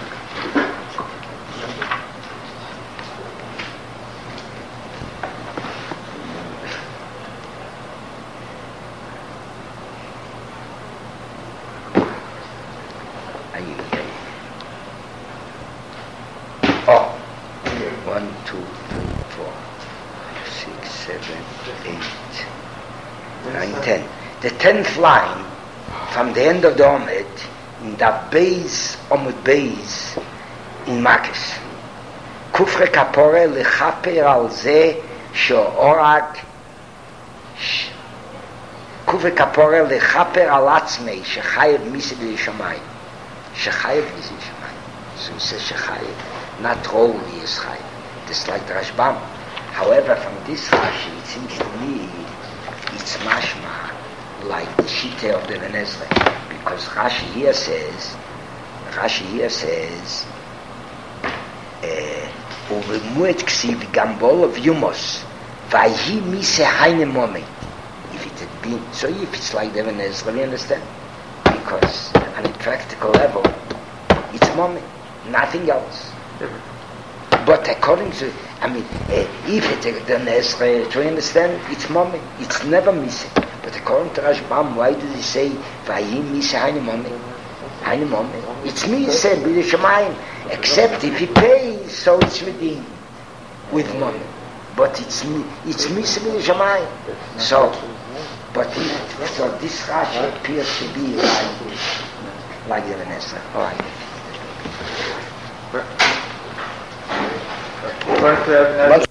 Oh, one, two, three, four, six, seven, eight, nine, ten. The tenth line from the end of the Omed in the Beis Omud Beis in Makis. Kufre kapore lechaper al ze she'orag Kufre kapore lechaper al atzmei shechayev misid l'shamayim shechayev misid l'shamayim. So he says shechayev, not Roli is chayev. This is like the Rashbam. However, from this Rashi, it seems to me it's mashma like the Shita of the Ibn Ezra, because Rashi here says, Rashi here says, "Uvemuet ksiv gambol of Yumos, vayhi mise haine momi." If it had been, so if it's like the Ibn Ezra, we understand, because on a practical level, it's momi, nothing else. But according to, I mean, uh, if it's the Ibn Ezra, do you understand? It's momi, it's never missing. But according to Rashbam, why does he say vayhi mise haine momi? Haine momi. It's mise b'li shamayim. Except if he pays, so it's with him, with money. But it's it's misbeh shamayim. So, but it, so this Rashi appears to be like like the Ibn Ezra. All right. According to Ibn Ezra,